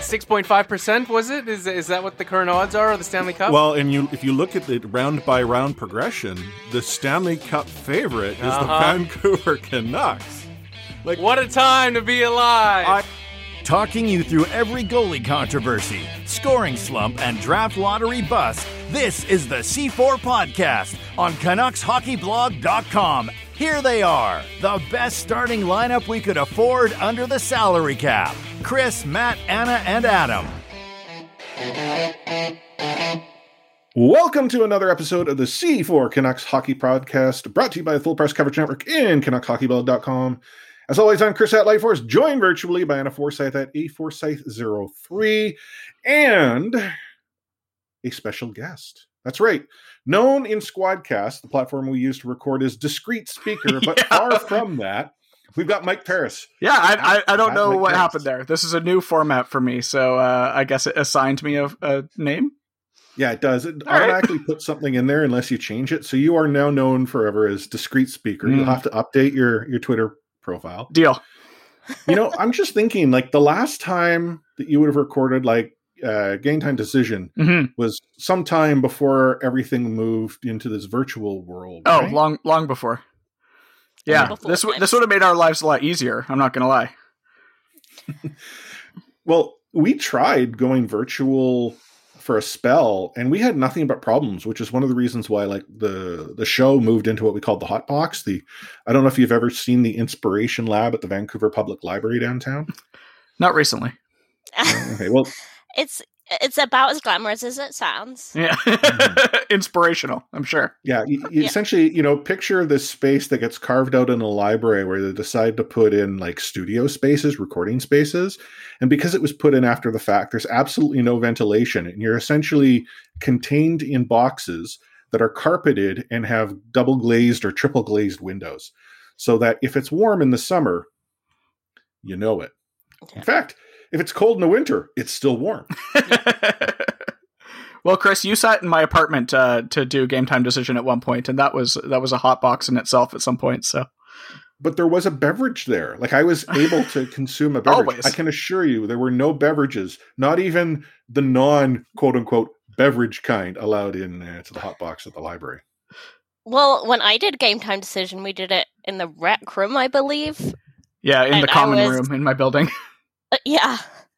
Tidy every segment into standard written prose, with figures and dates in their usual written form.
6.5%, was it? Is that what the current odds are of the Stanley Cup? Well, and if you look at the round-by-round progression, the Stanley Cup favorite is the Vancouver Canucks. Like, what a time to be alive! Talking you through every goalie controversy, scoring slump, and draft lottery bust, this is the C4 Podcast on CanucksHockeyBlog.com. Here they are, the best starting lineup we could afford under the salary cap. Chris, Matt, Anna, and Adam. Welcome to another episode of the C4 Canucks Hockey Podcast, brought to you by the Full Press Coverage Network and CanucksHockeyBlog.com. As always, I'm Chris at Lightforce, joined virtually by Anna Forsyth at aforsyth03, and a special guest. That's right. Known in Squadcast, the platform we use to record, as Discreet Speaker, but far from that, we've got Mike Paris. Yeah, I don't know what happened there. This is a new format for me, so I guess it assigned me a name. Yeah, it does. It automatically puts something in there unless you change it. So you are now known forever as Discreet Speaker. You'll have to update your Twitter profile. Deal. You know, I'm just thinking, like, the last time that you would have recorded, like, Game Time Decision was sometime before everything moved into this virtual world. Oh, right? long before. Yeah, this would have made our lives a lot easier. I'm not going to lie. Well, we tried going virtual for a spell, and we had nothing but problems, which is one of the reasons why, like, the show moved into what we called the Hot Box. I don't know if you've ever seen the Inspiration Lab at the Vancouver Public Library downtown. Not recently. Okay, well, it's about as glamorous as it sounds. Yeah, inspirational, I'm sure. Yeah, you essentially, picture this space that gets carved out in a library where they decide to put in, like, studio spaces, recording spaces. And because it was put in after the fact, there's absolutely no ventilation. And you're essentially contained in boxes that are carpeted and have double glazed or triple glazed windows. So that if it's warm in the summer, you know it. In fact, if it's cold in the winter, it's still warm. Well, Chris, you sat in my apartment to do Game Time Decision at one point, and that was a hot box in itself at some point. So, but there was a beverage there. Like, I was able to consume a beverage. Always. I can assure you, there were no beverages, not even the non quote unquote beverage kind, allowed in to the hot box at the library. Well, when I did Game Time Decision, we did it in the rec room, I believe. Yeah, in the common room in my building. Yeah.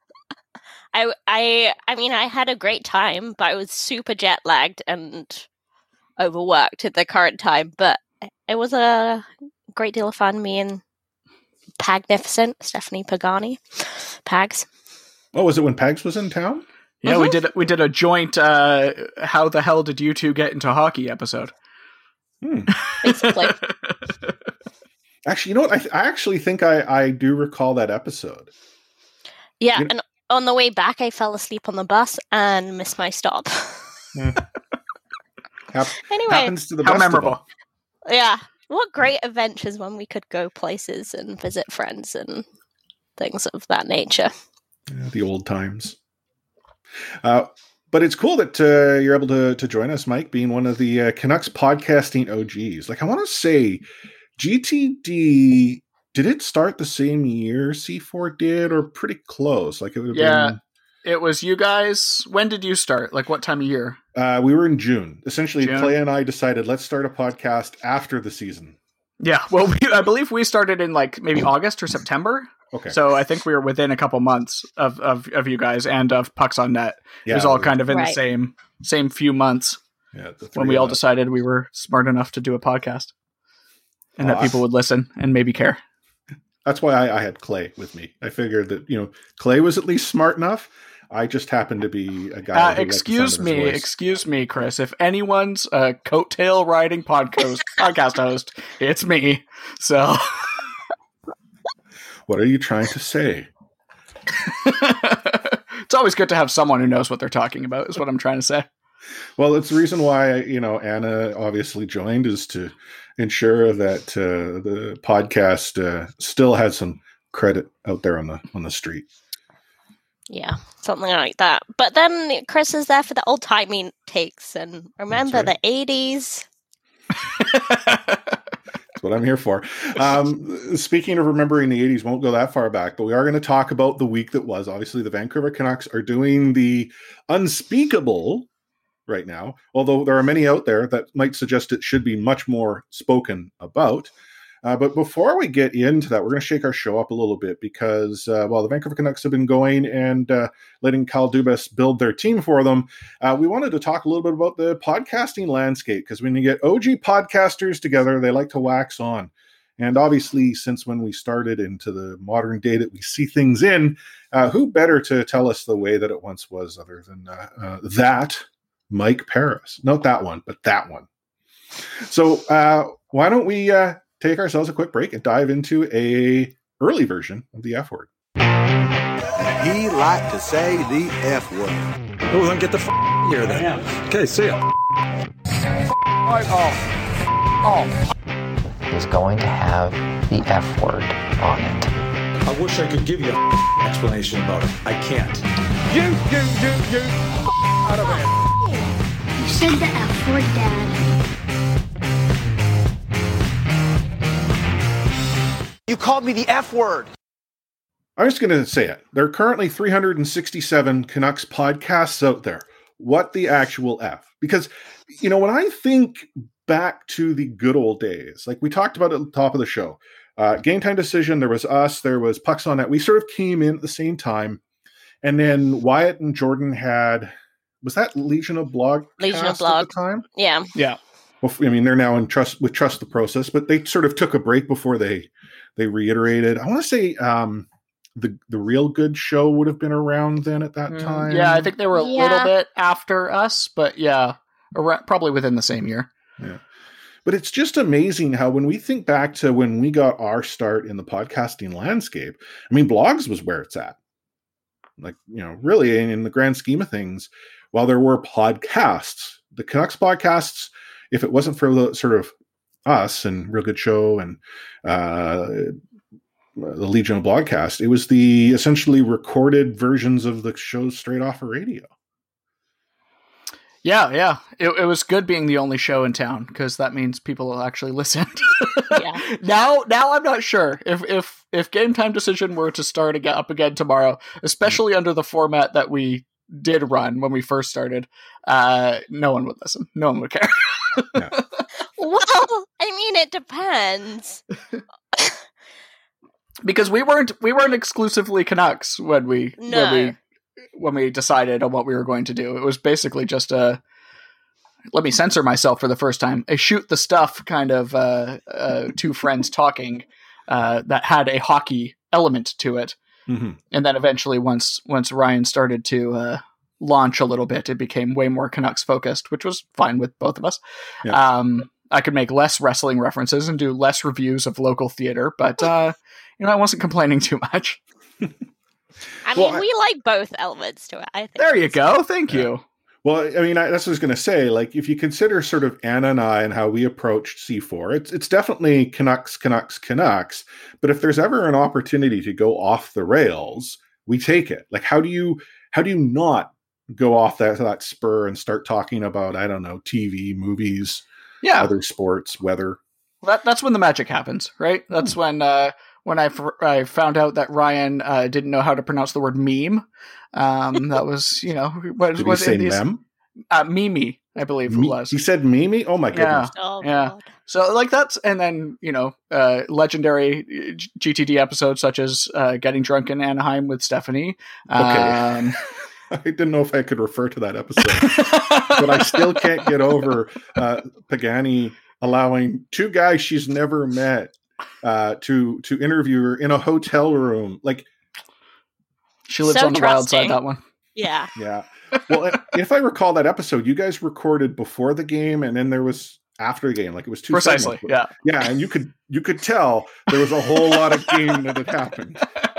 I mean, I had a great time, but I was super jet lagged and overworked at the current time. But it was a great deal of fun. Me and Pagnificent, Stephanie Pagani, Pags. Oh, was it when Pags was in town? Yeah, we did a joint. How the hell did you two get into hockey episode? Basically. Actually, you know what? I actually think I do recall that episode. Yeah, and on the way back, I fell asleep on the bus and missed my stop. Anyway, happens to the how best memorable! Of them. Yeah, what great adventures when we could go places and visit friends and things of that nature. Yeah, the old times. But it's cool that you're able to join us, Mike, being one of the Canucks podcasting OGs. Like, I want to say, GTD. Did it start the same year C4 did, or pretty close? Like, it would have been... It was you guys. When did you start? Like, what time of year? We were in June. Essentially, June? Clay and I decided, let's start a podcast after the season. Yeah, well, I believe we started in, like, maybe August or September. Okay. So I think we were within a couple months of you guys and of Pucks on Net. Yeah, it was all kind of in right. the same few months when we all decided we were smart enough to do a podcast. And that people would listen and maybe care. That's why I had Clay with me. I figured that, Clay was at least smart enough. I just happened to be a guy. Excuse me, Chris. If anyone's a coattail riding podcast host, it's me. So, what are you trying to say? It's always good to have someone who knows what they're talking about, is what I'm trying to say. Well, it's the reason why, Anna obviously joined, is to ensure that the podcast still has some credit out there on the street. Yeah, something like that. But then Chris is there for the old-timey takes, and remember the 80s? That's what I'm here for. Speaking of remembering the 80s, won't go that far back, but we are going to talk about the week that was. Obviously, the Vancouver Canucks are doing the unspeakable right now, although there are many out there that might suggest it should be much more spoken about. But before we get into that, we're going to shake our show up a little bit because, the Vancouver Canucks have been going and letting Kyle Dubas build their team for them. We wanted to talk a little bit about the podcasting landscape because when you get OG podcasters together, they like to wax on. And obviously, since when we started into the modern day that we see things in, who better to tell us the way that it once was other than that Mike Paris? Not that one, but that one. So why don't we take ourselves a quick break and dive into a early version of the F word. He liked to say the F word. Well, then get the here then. Okay, see ya. Is going to have the F word on it. I wish I could give you an explanation about it. I can't. You, out of it. You said the F word, Dad. You called me the F word. I'm just going to say it. There are currently 367 Canucks podcasts out there. What the actual F? Because, when I think back to the good old days, like we talked about at the top of the show, Game Time Decision, there was us, there was Pucks on Net. We sort of came in at the same time. And then Wyatt and Jordan had, was that Legion of Blog? Legion of Blog. At the time? Yeah. Yeah. Well, they're now in Trust the Process, but they sort of took a break before they reiterated. I want to say the Real Good Show would have been around then at that time. Yeah, I think they were a little bit after us, but probably within the same year. Yeah. But it's just amazing how when we think back to when we got our start in the podcasting landscape, Blogs was where it's at. Like, really in the grand scheme of things, while there were podcasts, the Canucks podcasts, if it wasn't for the sort of us and Real Good Show and the Legion of Blogcast, it was the essentially recorded versions of the shows straight off of radio. Yeah. It was good being the only show in town because that means people will actually listen. Yeah. Now I'm not sure if Game Time Decision were to start up again tomorrow, especially under the format that we did run when we first started, no one would listen. No one would care. Yeah. Well, it depends. Because we weren't exclusively Canucks when we decided on what we were going to do. It was basically just let me censor myself for the first time, a shoot the stuff kind of two friends talking that had a hockey element to it. Mm-hmm. And then eventually once Ryan started to launch a little bit, it became way more Canucks focused, which was fine with both of us. Yeah. I could make less wrestling references and do less reviews of local theater, but I wasn't complaining too much. We like both elements to it, I think. There you go. Thank you. Well, that's what I was going to say. Like, if you consider sort of Anna and I and how we approached C4, it's definitely Canucks. But if there's ever an opportunity to go off the rails, we take it. Like, how do you not go off that spur and start talking about, I don't know, TV, movies, other sports, weather? That's when the magic happens, right? That's when I found out that Ryan didn't know how to pronounce the word meme. That was, what did he say? Meme? Mimi, I believe it was. He said Mimi? Oh my goodness. Yeah. So that's, and then, legendary GTD episodes such as Getting Drunk in Anaheim with Stephanie. Okay. I didn't know if I could refer to that episode, but I still can't get over Pagani allowing two guys she's never met to interview her in a hotel room. Like, she lives on the wild side, that one. Yeah. Yeah. Well, if I recall that episode, you guys recorded before the game, and then there was after the game. Like, it was two precisely. Segments. Yeah, and you could tell there was a whole lot of game that had happened.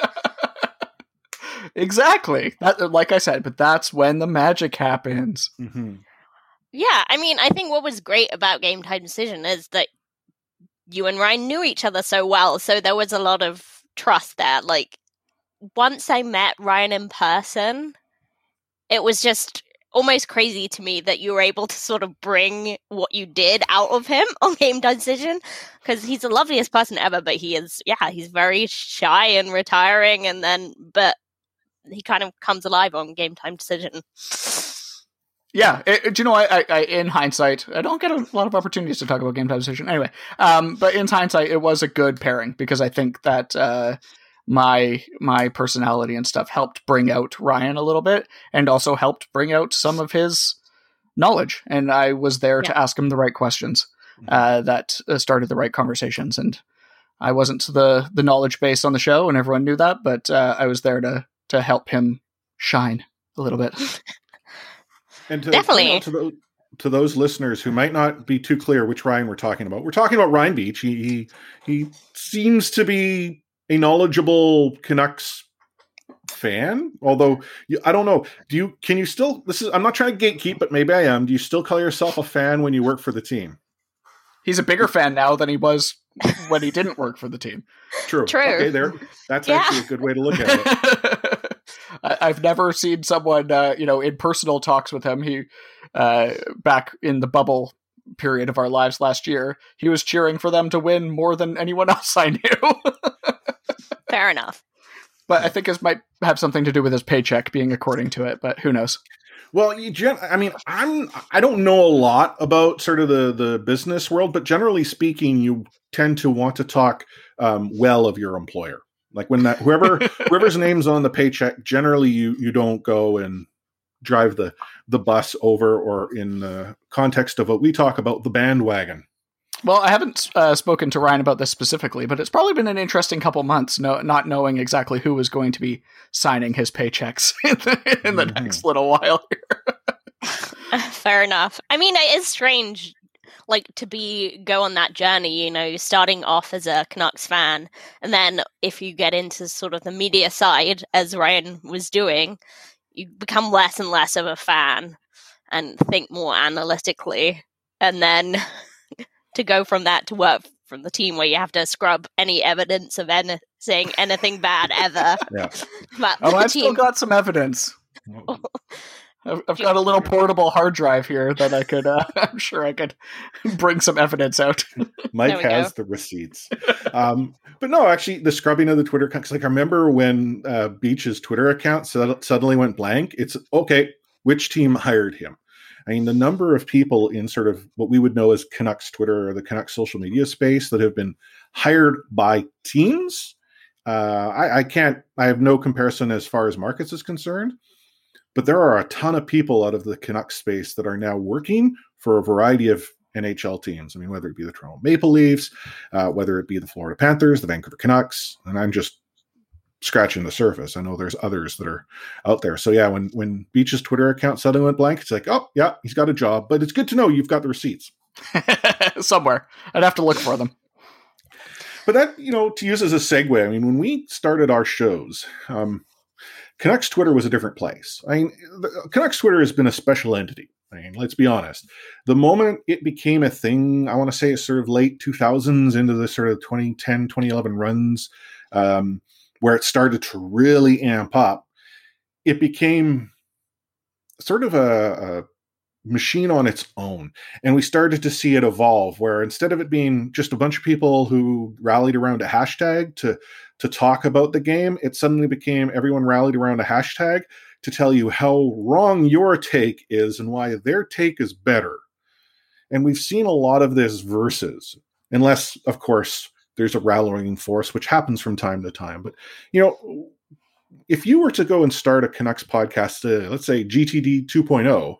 Exactly. That, like I said, but that's when the magic happens. Mm-hmm. Yeah, I think what was great about Game Time Decision is that you and Ryan knew each other so well, so there was a lot of trust there. Like, once I met Ryan in person, it was just almost crazy to me that you were able to sort of bring what you did out of him on Game Time Decision, because he's the loveliest person ever, but he's very shy and retiring, but he kind of comes alive on Game Time Decision. Yeah, do you know, I in hindsight, I don't get a lot of opportunities to talk about Game Time Decision anyway, but in hindsight, it was a good pairing, because I think that my personality and stuff helped bring out Ryan a little bit, and also helped bring out some of his knowledge, and I was there to ask him the right questions that started the right conversations, and I wasn't the knowledge base on the show, and everyone knew that, but I was there to help him shine a little bit. And definitely to those listeners who might not be too clear which Ryan we're talking about Ryan Beach. He seems to be a knowledgeable Canucks fan, although I don't know. Can you still? I'm not trying to gatekeep, but maybe I am. Do you still call yourself a fan when you work for the team? He's a bigger fan now than he was when he didn't work for the team. True. Okay, that's actually a good way to look at it. I've never seen someone, in personal talks with him. He, back in the bubble period of our lives last year, he was cheering for them to win more than anyone else I knew. Fair enough. But I think this might have something to do with his paycheck being according to it, but who knows? Well, I don't know a lot about sort of the business world, but generally speaking, you tend to want to talk well of your employer. Like when whoever's name's on the paycheck, generally you don't go and drive the bus over, or in the context of what we talk about, the bandwagon. Well, I haven't spoken to Ryan about this specifically, but it's probably been an interesting couple months, not knowing exactly who is going to be signing his paychecks in the next little while here. Fair enough. I mean, it is strange, like, to go on that journey, starting off as a Canucks fan, and then if you get into sort of the media side, as Ryan was doing, you become less and less of a fan and think more analytically, and then to go from that to work from the team where you have to scrub any evidence of saying anything bad ever. Yeah. I've still got some evidence. I've got a little portable hard drive here that I could, I'm sure I could bring some evidence out. Mike has the receipts. But no, actually, the scrubbing of the Twitter accounts, like I remember when Beach's Twitter account suddenly went blank. It's okay, which team hired him? I mean, the number of people in sort of what we would know as Canucks Twitter or the Canucks social media space that have been hired by teams, I have no comparison as far as markets is concerned, but there are a ton of people out of the Canucks space that are now working for a variety of NHL teams. I mean, whether it be the Toronto Maple Leafs, whether it be the Florida Panthers, the Vancouver Canucks, and I'm just scratching the surface. I know there's others that are out there. So yeah, when Beach's Twitter account suddenly went blank, it's like, oh yeah, he's got a job, but it's good to know you've got the receipts. Somewhere. I'd have to look for them. But that, to use as a segue, I mean, when we started our shows, Canucks Twitter was a different place. I mean, Canucks Twitter has been a special entity. I mean, let's be honest. The moment it became a thing, I want to say it's sort of late 2000s into the sort of 2010, 2011 runs, where it started to really amp up, it became sort of a machine on its own. And we started to see it evolve, where instead of it being just a bunch of people who rallied around a hashtag to talk about the game, it suddenly became everyone rallied around a hashtag to tell you how wrong your take is and why their take is better. And we've seen a lot of this versus, unless, of course, there's a rallying force, which happens from time to time. But, if you were to go and start a Canucks podcast, let's say GTD 2.0,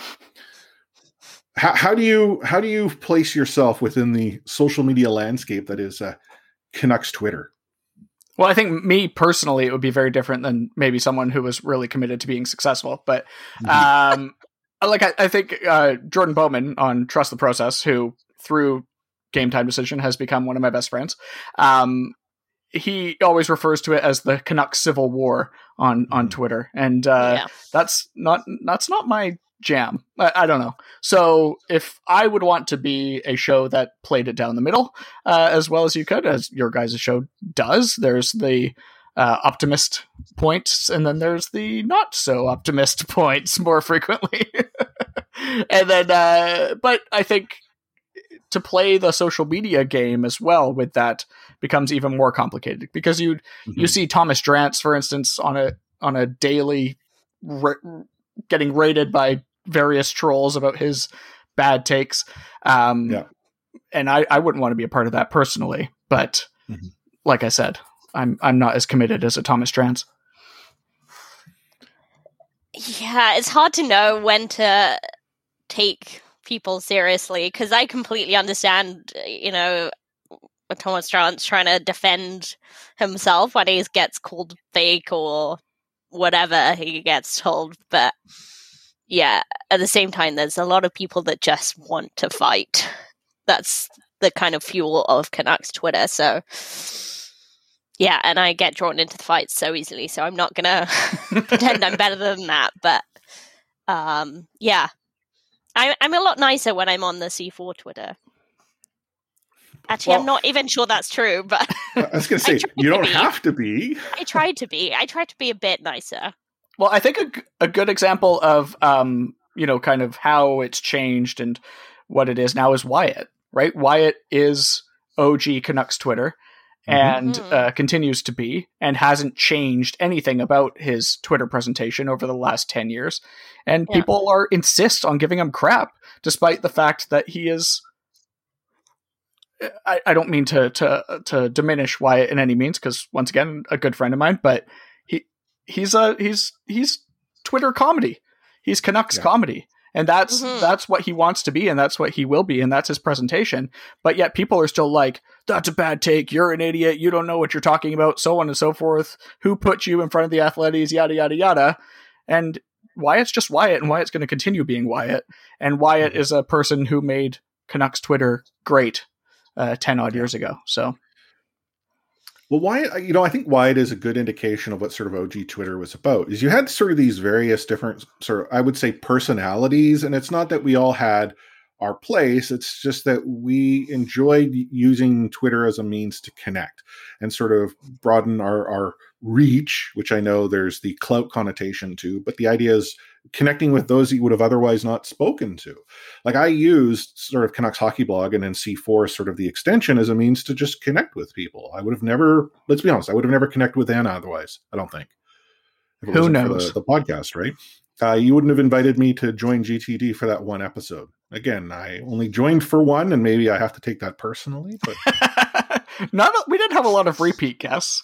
how do you place yourself within the social media landscape that is Canucks Twitter? Well, I think me personally, it would be very different than maybe someone who was really committed to being successful. But I think Jordan Bowman on Trust the Process, who through Game Time Decision has become one of my best friends. He always refers to it as the Canucks Civil War on Twitter. And that's not my jam. I don't know. So if I would want to be a show that played it down the middle, as well as you could, as your guys' show does, there's the optimist points, and then there's the not so optimist points more frequently. And then, but I think to play the social media game as well with that becomes even more complicated, because you see Thomas Drance, for instance, on a daily getting rated by various trolls about his bad takes. And I wouldn't want to be a part of that personally, but like I said, I'm not as committed as a Thomas Drance. Yeah, it's hard to know when to take people seriously, because I completely understand, Thomas Drance trying to defend himself when he gets called fake or whatever he gets told. But yeah, at the same time, there's a lot of people that just want to fight. That's the kind of fuel of Canucks Twitter. So yeah, and I get drawn into the fights so easily, so I'm not gonna pretend I'm better than that. But yeah, I'm a lot nicer when I'm on the C4 Twitter. Actually, I'm not even sure that's true, but I was going to say, you don't have to be. I tried to be a bit nicer. Well, I think a good example of, kind of how it's changed and what it is now is Wyatt, right? Wyatt is OG Canucks Twitter and continues to be, and hasn't changed anything about his Twitter presentation over the last 10 years. And people insist on giving him crap, despite the fact that he is... I don't mean to diminish Wyatt in any means, because once again, a good friend of mine, but he's Twitter comedy. He's Canucks comedy. And that's what he wants to be, and that's what he will be, and that's his presentation. But yet people are still like, that's a bad take, you're an idiot, you don't know what you're talking about, so on and so forth. Who put you in front of the Athletes, yada, yada, yada. And Wyatt's just Wyatt, and Wyatt's going to continue being Wyatt. And Wyatt is a person who made Canucks Twitter great 10 odd years ago. So, well, Wyatt, I think Wyatt is a good indication of what sort of OG Twitter was about. Is you had sort of these various different sort of, I would say, personalities, and it's not that we all had our place. It's just that we enjoyed using Twitter as a means to connect and sort of broaden our reach, which I know there's the clout connotation to, but the idea is connecting with those that you would have otherwise not spoken to. Like, I used sort of Canucks Hockey Blog and then C4 sort of the extension as a means to just connect with people. I would have never, let's be honest, I would have never connected with Anna otherwise, I don't think. Who knows? The podcast, right? You wouldn't have invited me to join GTD for that one episode. Again, I only joined for one, and maybe I have to take that personally. But we didn't have a lot of repeat guests.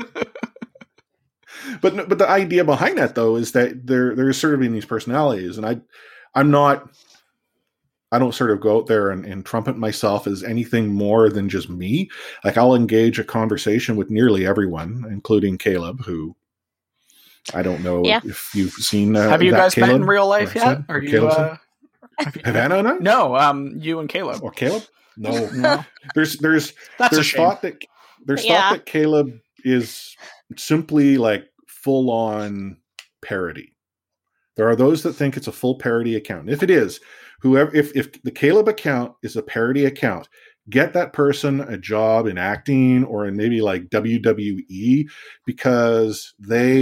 But the idea behind that, though, is that there's sort of in these personalities, and I don't sort of go out there and trumpet myself as anything more than just me. Like, I'll engage a conversation with nearly everyone, including Caleb, who I don't know if you've seen. Have you guys met in real life yet? Are you? Have Anna and I? No, you and Caleb. Or Caleb? No. There's That's a shame. thought that Caleb is simply like full on parody. There are those that think it's a full parody account. If it is, if the Caleb account is a parody account, get that person a job in acting or in maybe like WWE, because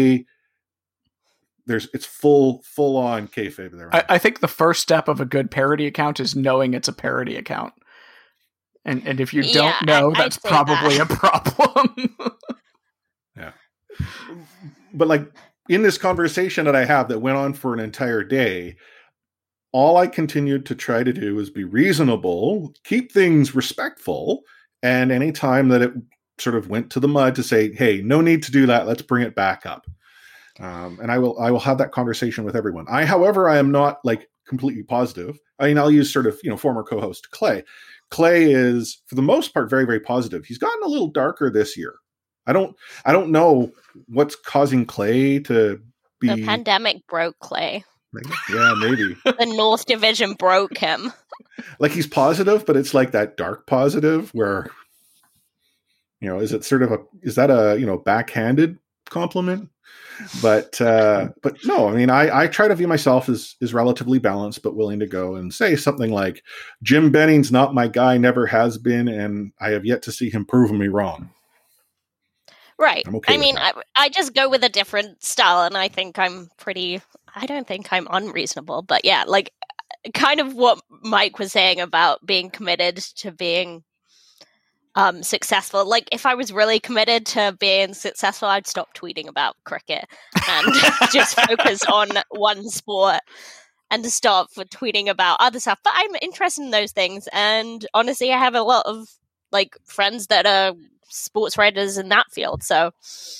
it's full on kayfabe there. I think the first step of a good parody account is knowing it's a parody account. And if you don't know, that's probably a problem. Yeah. But like in this conversation that I have that went on for an entire day, all I continued to try to do was be reasonable, keep things respectful, and any time that it sort of went to the mud to say, hey, no need to do that, let's bring it back up. And I will have that conversation with everyone. However, I am not like completely positive. I mean, I'll use sort of, former co-host Clay. Clay is, for the most part, very, very positive. He's gotten a little darker this year. I don't know what's causing Clay to be... The pandemic broke Clay. Yeah, maybe. The North Division broke him. Like, he's positive, but it's like that dark positive where, is it sort of is that a, backhanded compliment? But no, I mean, I try to view myself as relatively balanced, but willing to go and say something like, Jim Benning's not my guy, never has been, and I have yet to see him prove me wrong. Right. I'm okay I with mean, that. I just go with a different style, and I think I don't think I'm unreasonable, but yeah, like kind of what Mike was saying about being committed to being successful. Like, if I was really committed to being successful, I'd stop tweeting about cricket and just focus on one sport and to stop for tweeting about other stuff. But I'm interested in those things, and honestly, I have a lot of like friends that are sports writers in that field, so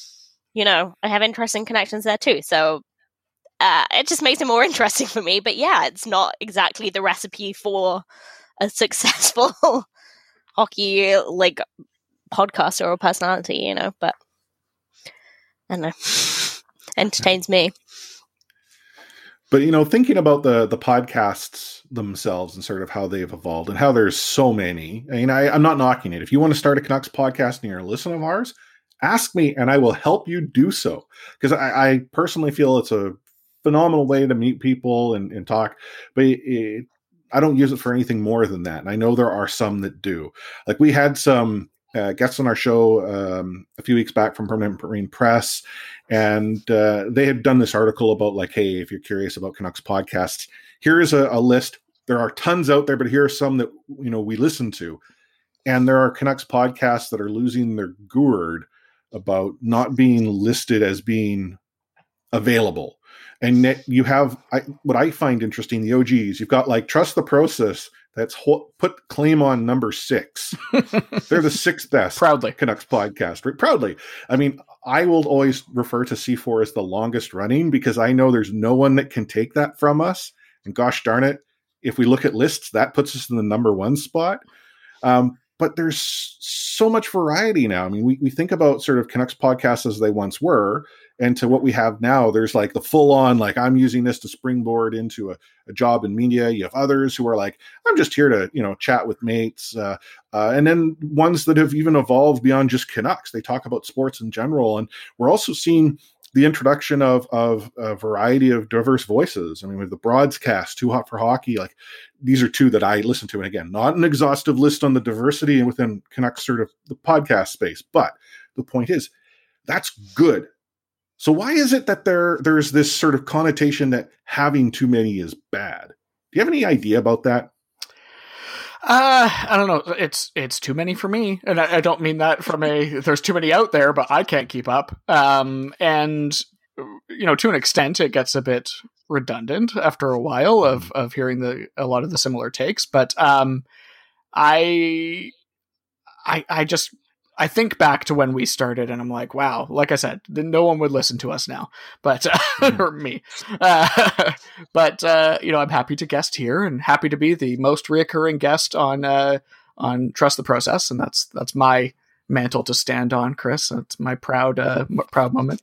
I have interesting connections there too. So it just makes it more interesting for me. But yeah, it's not exactly the recipe for a successful hockey like podcaster or personality, but I don't know, entertains me. But thinking about the podcasts themselves and sort of how they've evolved and how there's so many. I mean, I'm not knocking it. If you want to start a Canucks podcast and you're a listener of ours, ask me and I will help you do so. Because I personally feel it's a phenomenal way to meet people and talk. But I don't use it for anything more than that. And I know there are some that do. Like we had some guests on our show a few weeks back from Permanent Marine Press, and they had done this article about like, hey, if you're curious about Canucks podcasts, here's a list. There are tons out there, but here are some that we listen to, and there are Canucks podcasts that are losing their gourd about not being listed as being available. And you have what I find interesting, the OGs. You've got like Trust the Process. That's put claim on number 6. They're the 6th best proudly Canucks podcast. Right? Proudly. I mean, I will always refer to C4 as the longest running because I know there's no one that can take that from us. And gosh darn it, if we look at lists, that puts us in the number 1 spot. But there's so much variety now. I mean, we think about sort of Canucks podcasts as they once were, and to what we have now, there's like the full on, like I'm using this to springboard into a job in media. You have others who are like, I'm just here to, chat with mates. And then ones that have even evolved beyond just Canucks. They talk about sports in general. And we're also seeing the introduction of a variety of diverse voices. I mean, with the Broadscast, Too Hot for Hockey, like these are 2 that I listen to. And again, not an exhaustive list on the diversity and within Canucks sort of the podcast space. But the point is, that's good. So why is it that there's this sort of connotation that having too many is bad? Do you have any idea about that? I don't know. It's too many for me. And I don't mean that from there's too many out there, but I can't keep up. And, to an extent, it gets a bit redundant after a while of hearing a lot of the similar takes. But I think back to when we started and I'm like, wow, like I said, no one would listen to us now, but, or me. But I'm happy to guest here and happy to be the most reoccurring guest on Trust the Process. And that's my mantle to stand on, Chris. That's my proud moment.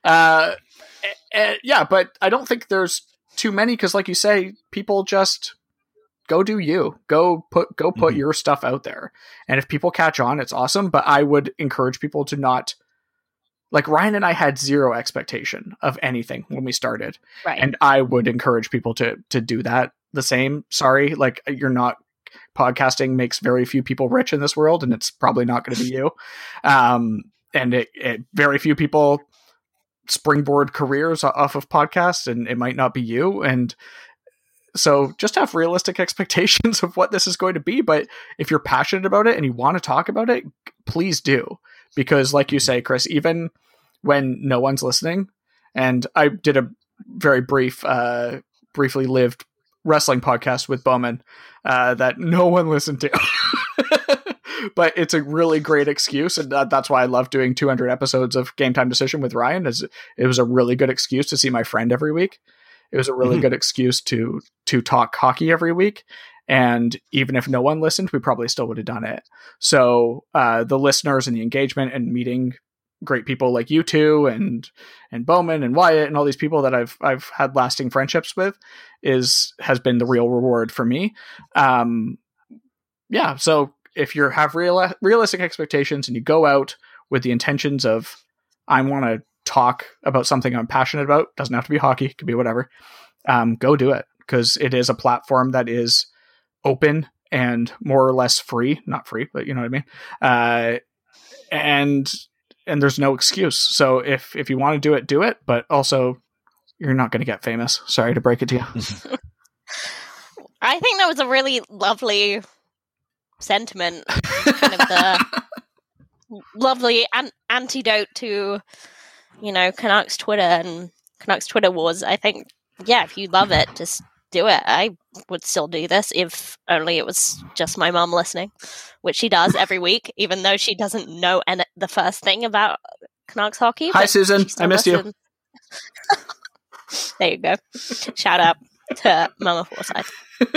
Yeah, but I don't think there's too many. 'Cause like you say, people just go do you. Go put your stuff out there. And if people catch on, it's awesome. But I would encourage people to not, like Ryan and I had zero expectation of anything when we started. Right. And I would encourage people to do that the same. Sorry, like podcasting makes very few people rich in this world, and it's probably not going to be you. And it very few people springboard careers off of podcasts, and it might not be you. And so just have realistic expectations of what this is going to be. But if you're passionate about it and you want to talk about it, please do. Because like you say, Chris, even when no one's listening, and I did a very briefly lived wrestling podcast with Bowman that no one listened to. But it's a really great excuse. And that's why I love doing 200 episodes of Game Time Decision with Ryan. It was a really good excuse to see my friend every week. It was a really good excuse to talk hockey every week. And even if no one listened, we probably still would have done it. So the listeners and the engagement and meeting great people like you two and Bowman and Wyatt and all these people that I've had lasting friendships with has been the real reward for me. Yeah. So if you have realistic expectations and you go out with the intentions of, I want to talk about something I'm passionate about, doesn't have to be hockey, it could be whatever, go do it, because it is a platform that is open and more or less free, not free, but you know what I mean? and there's no excuse. So if you want to do it, but also you're not going to get famous. Sorry to break it to you. I think that was a really lovely sentiment, kind of the lovely antidote to, Canucks Twitter and Canucks Twitter wars. I think, if you love it, just do it. I would still do this if only it was just my mom listening, which she does every week, even though she doesn't know the first thing about Canucks hockey. Hi, Susan. I missed you. There you go. Shout out to Mama Forsyth.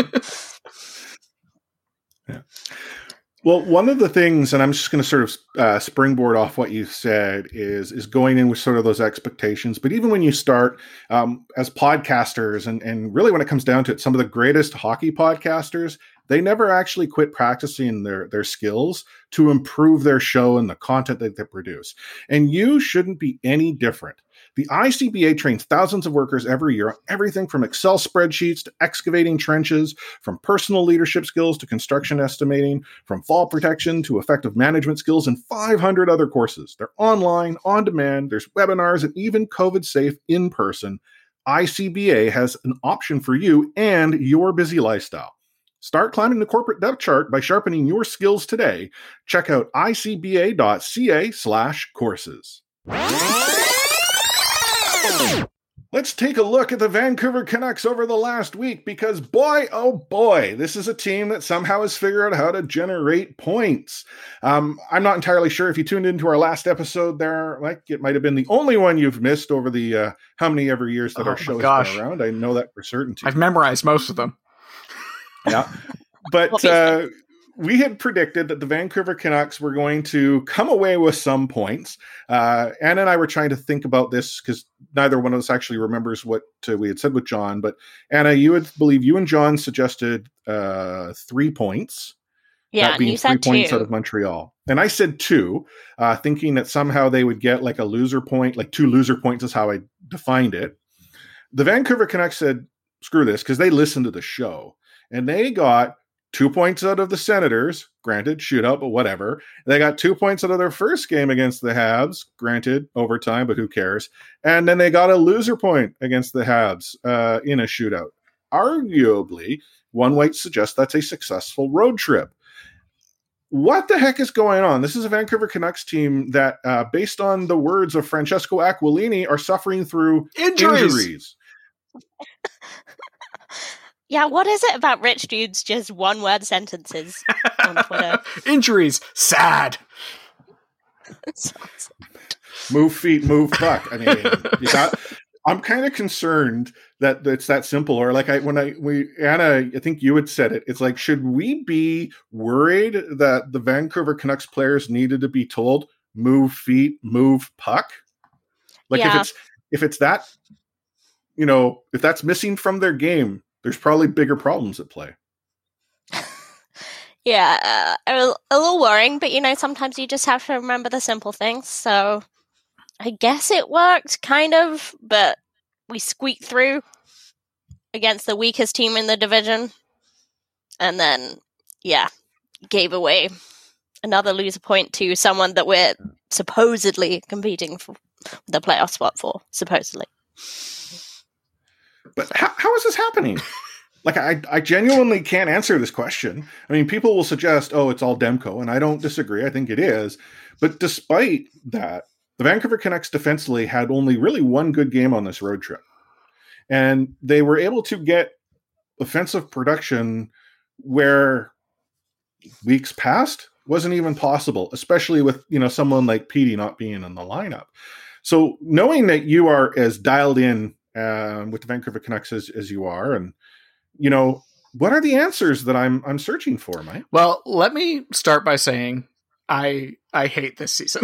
Yeah. Well, one of the things, and I'm just going to sort of springboard off what you said, is going in with sort of those expectations. But even when you start as podcasters, and really when it comes down to it, some of the greatest hockey podcasters, they never actually quit practicing their skills to improve their show and the content that they produce. And you shouldn't be any different. The ICBA trains thousands of workers every year on everything from Excel spreadsheets to excavating trenches, from personal leadership skills to construction estimating, from fall protection to effective management skills, and 500 other courses. They're online, on demand, there's webinars, and even COVID-safe in person. ICBA has an option for you and your busy lifestyle. Start climbing the corporate depth chart by sharpening your skills today. Check out icba.ca/courses. Let's take a look at the Vancouver Canucks over the last week, because boy, oh boy, this is a team that somehow has figured out how to generate points. I'm not entirely sure if you tuned into our last episode there, like it might have been the only one you've missed over the how many ever years that our show has been around. I know that for certainty. I've memorized most of them. Yeah, but we had predicted that the Vancouver Canucks were going to come away with some points. Anna and I were trying to think about this because neither one of us actually remembers what we had said with John. But Anna, you and John suggested 3 points. Yeah, that being you said 3 points 2 out of Montreal. And I said 2, thinking that somehow they would get like a loser point, like 2 loser points is how I defined it. The Vancouver Canucks said, screw this, because they listened to the show. And they got 2 points out of the Senators, granted, shootout, but whatever. They got 2 points out of their first game against the Habs, granted, overtime, but who cares? And then they got a loser point against the Habs in a shootout. Arguably, one might suggest that's a successful road trip. What the heck is going on? This is a Vancouver Canucks team that, based on the words of Francesco Aquilini, are suffering through injuries. Yeah, what is it about rich dudes just one-word sentences on Twitter? Injuries. Sad. Move feet, move puck. I mean, I'm kind of concerned that it's that simple. Or like Anna, I think you had said it. It's like, should we be worried that the Vancouver Canucks players needed to be told move feet, move puck? Like if it's that, if that's missing from their game, there's probably bigger problems at play. Yeah, a little worrying, but sometimes you just have to remember the simple things. So I guess it worked, kind of, but we squeaked through against the weakest team in the division. And then, gave away another loser point to someone that we're supposedly competing for the playoff spot for, supposedly. But how is this happening? Like, I genuinely can't answer this question. I mean, people will suggest, it's all Demko, and I don't disagree. I think it is. But despite that, the Vancouver Canucks defensively had only really one good game on this road trip. And they were able to get offensive production where weeks past wasn't even possible, especially with, someone like Petey not being in the lineup. So knowing that you are as dialed in with the Vancouver Canucks as you are, and what are the answers that I'm searching for, Mike? Well, let me start by saying I hate this season.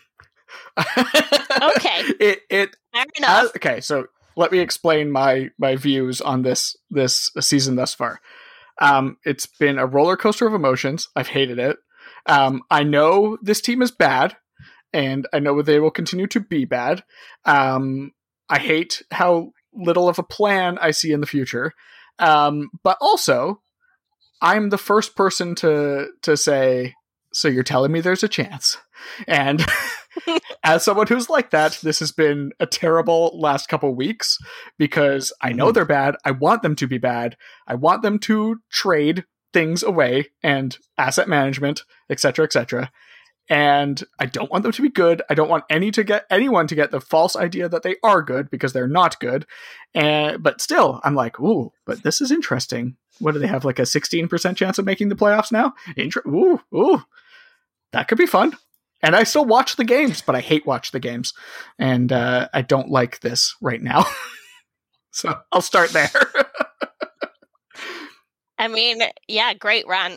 Okay. Fair enough. Okay, so let me explain my views on this season thus far. It's been a roller coaster of emotions. I've hated it. I know this team is bad, and I know they will continue to be bad. I hate how little of a plan I see in the future. But also, I'm the first person to say So you're telling me there's a chance. And as someone who's like that, this has been a terrible last couple weeks because I know they're bad. I want them to be bad. I want them to trade things away and asset management, etc., etc. And I don't want them to be good. I don't want anyone to get the false idea that they are good because they're not good. But still, I'm like, ooh, but this is interesting. What do they have, like a 16% chance of making the playoffs now? Ooh, that could be fun. And I still watch the games, but I hate watch the games. And I don't like this right now. So I'll start there. I mean, yeah, great rant.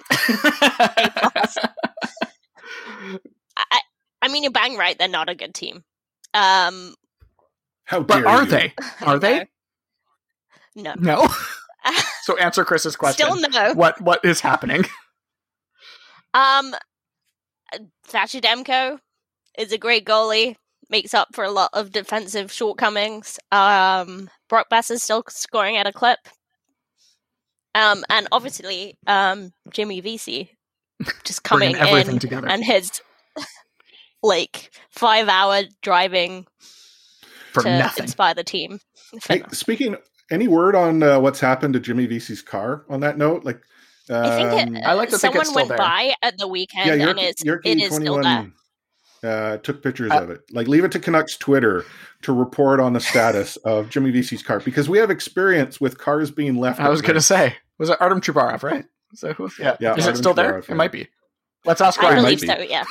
I mean, you're bang right. They're not a good team. How dare but are you? they? Are they? No. No. So answer Chris's question. Still no. What is happening? Thatcher Demko is a great goalie. Makes up for a lot of defensive shortcomings. Brock Bass is still scoring at a clip. And obviously, Jimmy Vesey just coming in together. And his 5-hour driving for to nothing. Inspire the team. Hey, speaking, any word on what's happened to Jimmy Vesey's car? On that note, I think I like to think it's someone still went there. by at the weekend, and it is still there. Took pictures of it. Leave it to Canucks Twitter to report on the status of Jimmy Vesey's car, because we have experience with cars being left. I was going to say, was it Artem Chubarov, right? So yeah. Is Artem it still there? Chubarov, It might be. Let's ask I Ryan. believe so. Yes.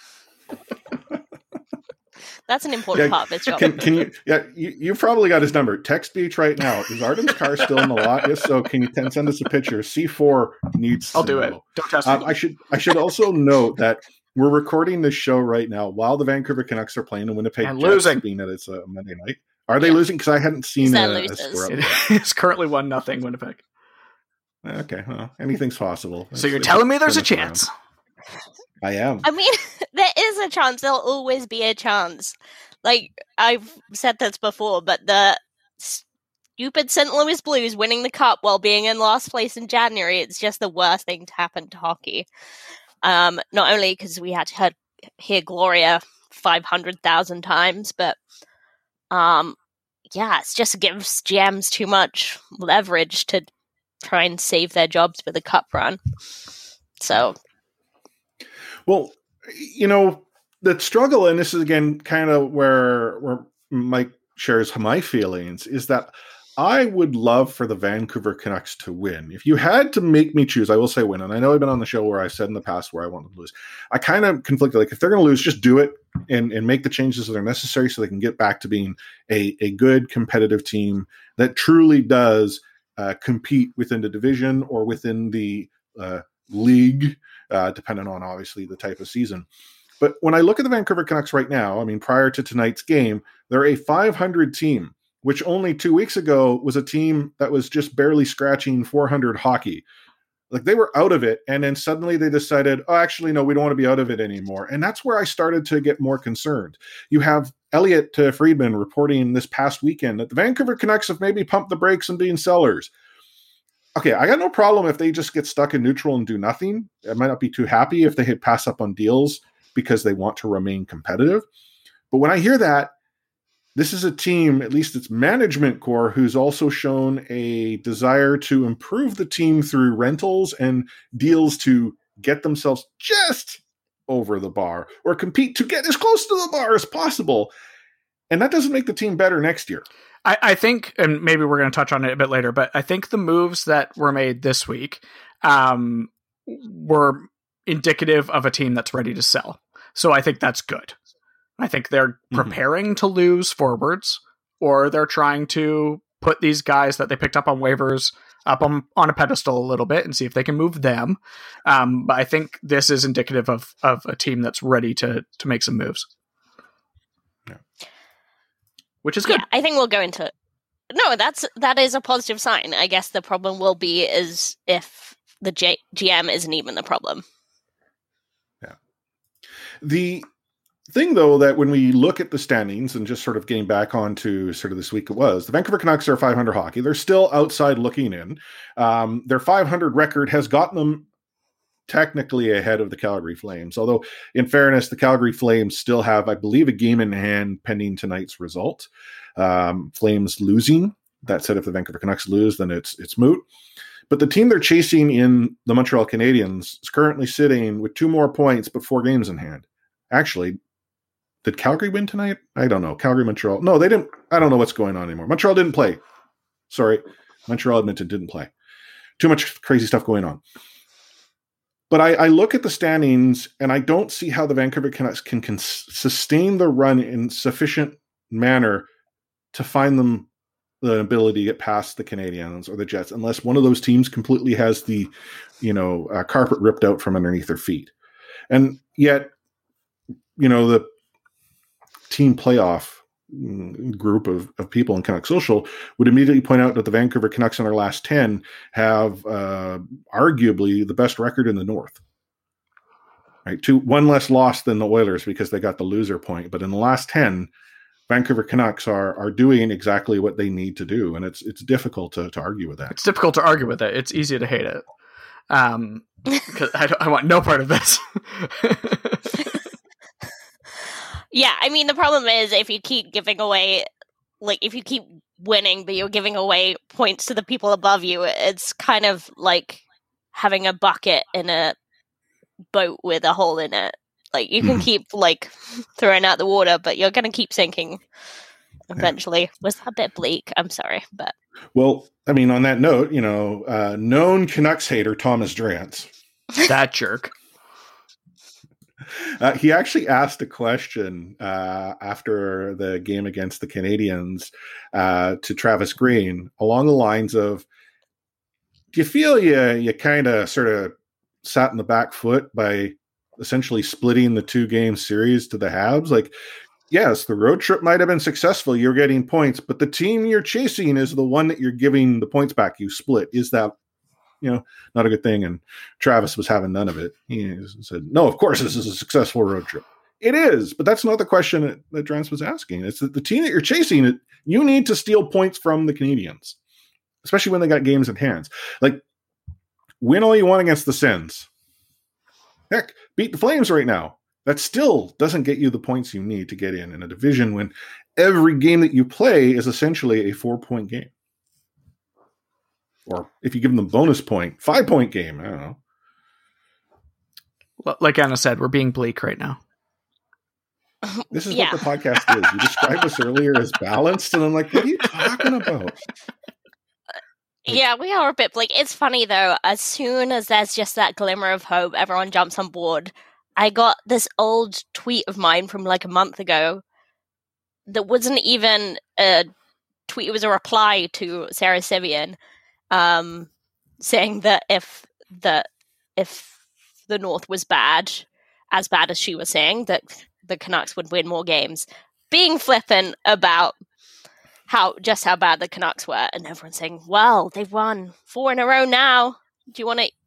That's an important part of his job. Can you? Yeah, you've probably got his number. Text Beach right now. Is Artem's car still in the lot? If so, can you send us a picture? C4 needs. I'll do it. Don't test me. I should also note that we're recording this show right now while the Vancouver Canucks are playing the Winnipeg and Jets, losing. being that it's a Monday night. Are they losing? Because I hadn't seen a score up. It's currently 1-0 Winnipeg. Okay, well, anything's possible. So you're telling me there's a chance? I am. I mean, there is a chance. There'll always be a chance. I've said this before, but the stupid St. Louis Blues winning the cup while being in last place in January, it's just the worst thing to happen to hockey. Not only because we had to hear Gloria 500,000 times, but it just gives GMs too much leverage to try and save their jobs with a cup run. So, well, the struggle, and this is again kind of where Mike shares my feelings, is that I would love for the Vancouver Canucks to win. If you had to make me choose, I will say win. And I know I've been on the show where I've said in the past where I want them to lose. I kind of conflicted. If they're going to lose, just do it and make the changes that are necessary so they can get back to being a good competitive team that truly does compete within the division or within the league, depending on obviously the type of season. But when I look at the Vancouver Canucks right now, I mean, prior to tonight's game, they're a 500 team, which only 2 weeks ago was a team that was just barely scratching 400 hockey. They were out of it, and then suddenly they decided, oh, actually, no, we don't want to be out of it anymore. And that's where I started to get more concerned. You have Elliot Friedman reporting this past weekend that the Vancouver Canucks have maybe pumped the brakes and being sellers. Okay, I got no problem if they just get stuck in neutral and do nothing. I might not be too happy if they hit pass up on deals because they want to remain competitive. But when I hear that, this is a team, at least its management core, who's also shown a desire to improve the team through rentals and deals to get themselves just over the bar or compete to get as close to the bar as possible. And that doesn't make the team better next year. I think, and maybe we're going to touch on it a bit later, but I think the moves that were made this week were indicative of a team that's ready to sell. So I think that's good. I think they're preparing to lose forwards, or they're trying to put these guys that they picked up on waivers up on a pedestal a little bit and see if they can move them. But I think this is indicative of a team that's ready to make some moves. Yeah. Which is good. Yeah, I think we'll go into it. No, that is a positive sign. I guess the problem will be is if the GM isn't even the problem. Yeah. The thing, though, that when we look at the standings and just sort of getting back onto sort of this week, it was the Vancouver Canucks are 500 hockey. They're still outside looking in. Their 500 record has gotten them technically ahead of the Calgary Flames. Although, in fairness, the Calgary Flames still have, I believe, a game in hand pending tonight's result. Flames losing. That said, if the Vancouver Canucks lose, then it's moot. But the team they're chasing in the Montreal Canadiens is currently sitting with 2 more points, but 4 games in hand. Actually, did Calgary win tonight? I don't know. Calgary, Montreal. No, they didn't. I don't know what's going on anymore. Montreal didn't play. Sorry. Montreal Edmonton didn't play. Too much crazy stuff going on. But I look at the standings, and I don't see how the Vancouver Canucks can sustain the run in sufficient manner to find them the ability to get past the Canadiens or the Jets, unless one of those teams completely has the, carpet ripped out from underneath their feet. And yet, the team playoff group of people in Canuck Social would immediately point out that the Vancouver Canucks in their last 10 have arguably the best record in the North. Right, 1 less loss than the Oilers because they got the loser point, but in the last 10, Vancouver Canucks are doing exactly what they need to do, and it's difficult to argue with that. It's difficult to argue with it. It's easy to hate it. Because I want no part of this. Yeah, I mean, the problem is if you keep giving away, if you keep winning, but you're giving away points to the people above you, it's kind of like having a bucket in a boat with a hole in it. You can keep, throwing out the water, but you're going to keep sinking eventually. Yeah. Was that a bit bleak? I'm sorry, but... Well, I mean, on that note, known Canucks hater Thomas Drance. That jerk. He actually asked a question after the game against the Canadiens to Travis Green along the lines of, do you feel you kind of sort of sat in the back foot by essentially splitting the 2-game series to the Habs? Yes, the road trip might have been successful. You're getting points, but the team you're chasing is the one that you're giving the points back. You split. Is that, not a good thing? And Travis was having none of it. He said, no, of course, this is a successful road trip. It is, but that's not the question that Drance was asking. It's that the team that you're chasing, you need to steal points from the Canadiens, especially when they got games in hands. Win all you want against the Sens. Heck, beat the Flames right now. That still doesn't get you the points you need to get in a division when every game that you play is essentially a 4-point game. Or if you give them bonus point, 5-point game. I don't know. Well, like Anna said, we're being bleak right now. This is what the podcast is. You described us earlier as balanced, and I'm like, what are you talking about? Yeah, we are a bit bleak. It's funny, though. As soon as there's just that glimmer of hope, everyone jumps on board. I got this old tweet of mine from a month ago that wasn't even a tweet. It was a reply to Sarah Sivian saying that if the North was bad, as bad as she was saying, that the Canucks would win more games. Being flippant about how bad the Canucks were, and everyone's saying, well, they've won 4 in a row now. Do you want to,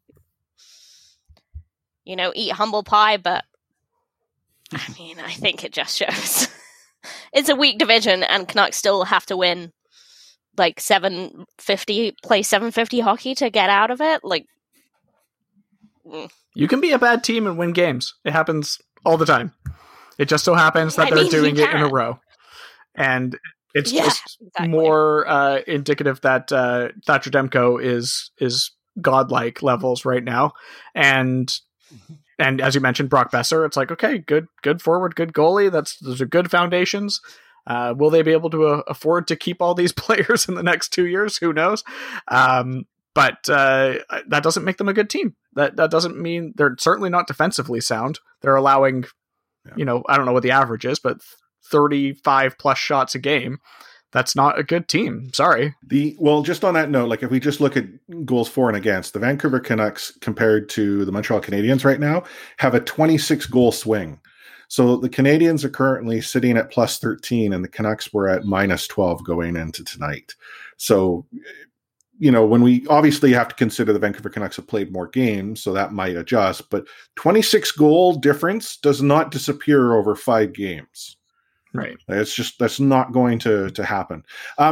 eat humble pie? But, I mean, I think it just shows. It's a weak division, and Canucks still have to win, 750, play 750 hockey to get out of it. You can be a bad team and win games. It happens all the time. It just so happens that they're doing it in a row. And it's exactly. More indicative that Thatcher Demko is godlike levels right now. And as you mentioned, Brock Besser, it's okay, good forward, good goalie. Those are good foundations. Will they be able to afford to keep all these players in the next 2 years? Who knows? But that doesn't make them a good team. That doesn't mean they're certainly not defensively sound. They're allowing, I don't know what the average is, but 35 plus shots a game. That's not a good team. Sorry. Just on that note, if we just look at goals for and against, the Vancouver Canucks compared to the Montreal Canadiens right now have a 26 goal swing. So the Canadiens are currently sitting at plus 13 and the Canucks were at minus 12 going into tonight. So, when we obviously have to consider the Vancouver Canucks have played more games, so that might adjust, but 26 goal difference does not disappear over 5 games. Right. That's not going to happen.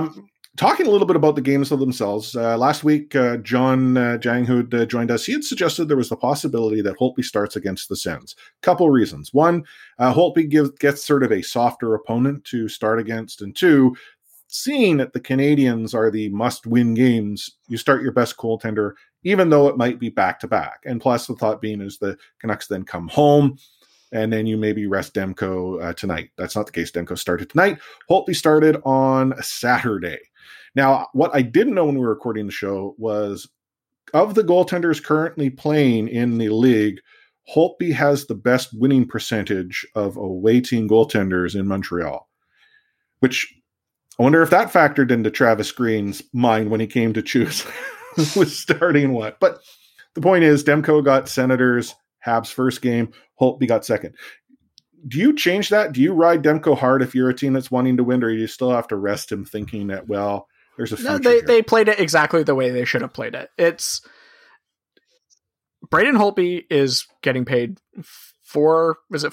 talking a little bit about the games themselves, last week, John Jang, who'd joined us, he had suggested there was the possibility that Holtby starts against the Sens. Couple reasons. One, Holtby gets sort of a softer opponent to start against, and two, seeing that the Canadians are the must-win games, you start your best goaltender, even though it might be back-to-back. And plus, the thought being is the Canucks then come home, and then you maybe rest Demko tonight. That's not the case. Demko started tonight. Holtby started on Saturday. Now, what I didn't know when we were recording the show was, of the goaltenders currently playing in the league, Holtby has the best winning percentage of away team goaltenders in Montreal, which I wonder if that factored into Travis Green's mind when he came to choose who was starting what. But the point is, Demko got Senators, Habs first game, Holtby got second. Do you change that? Do you ride Demko hard if you're a team that's wanting to win, or do you still have to rest him thinking that, well, there's a future No, here? they played it exactly the way they should have played it. It's Braden Holtby is getting paid $4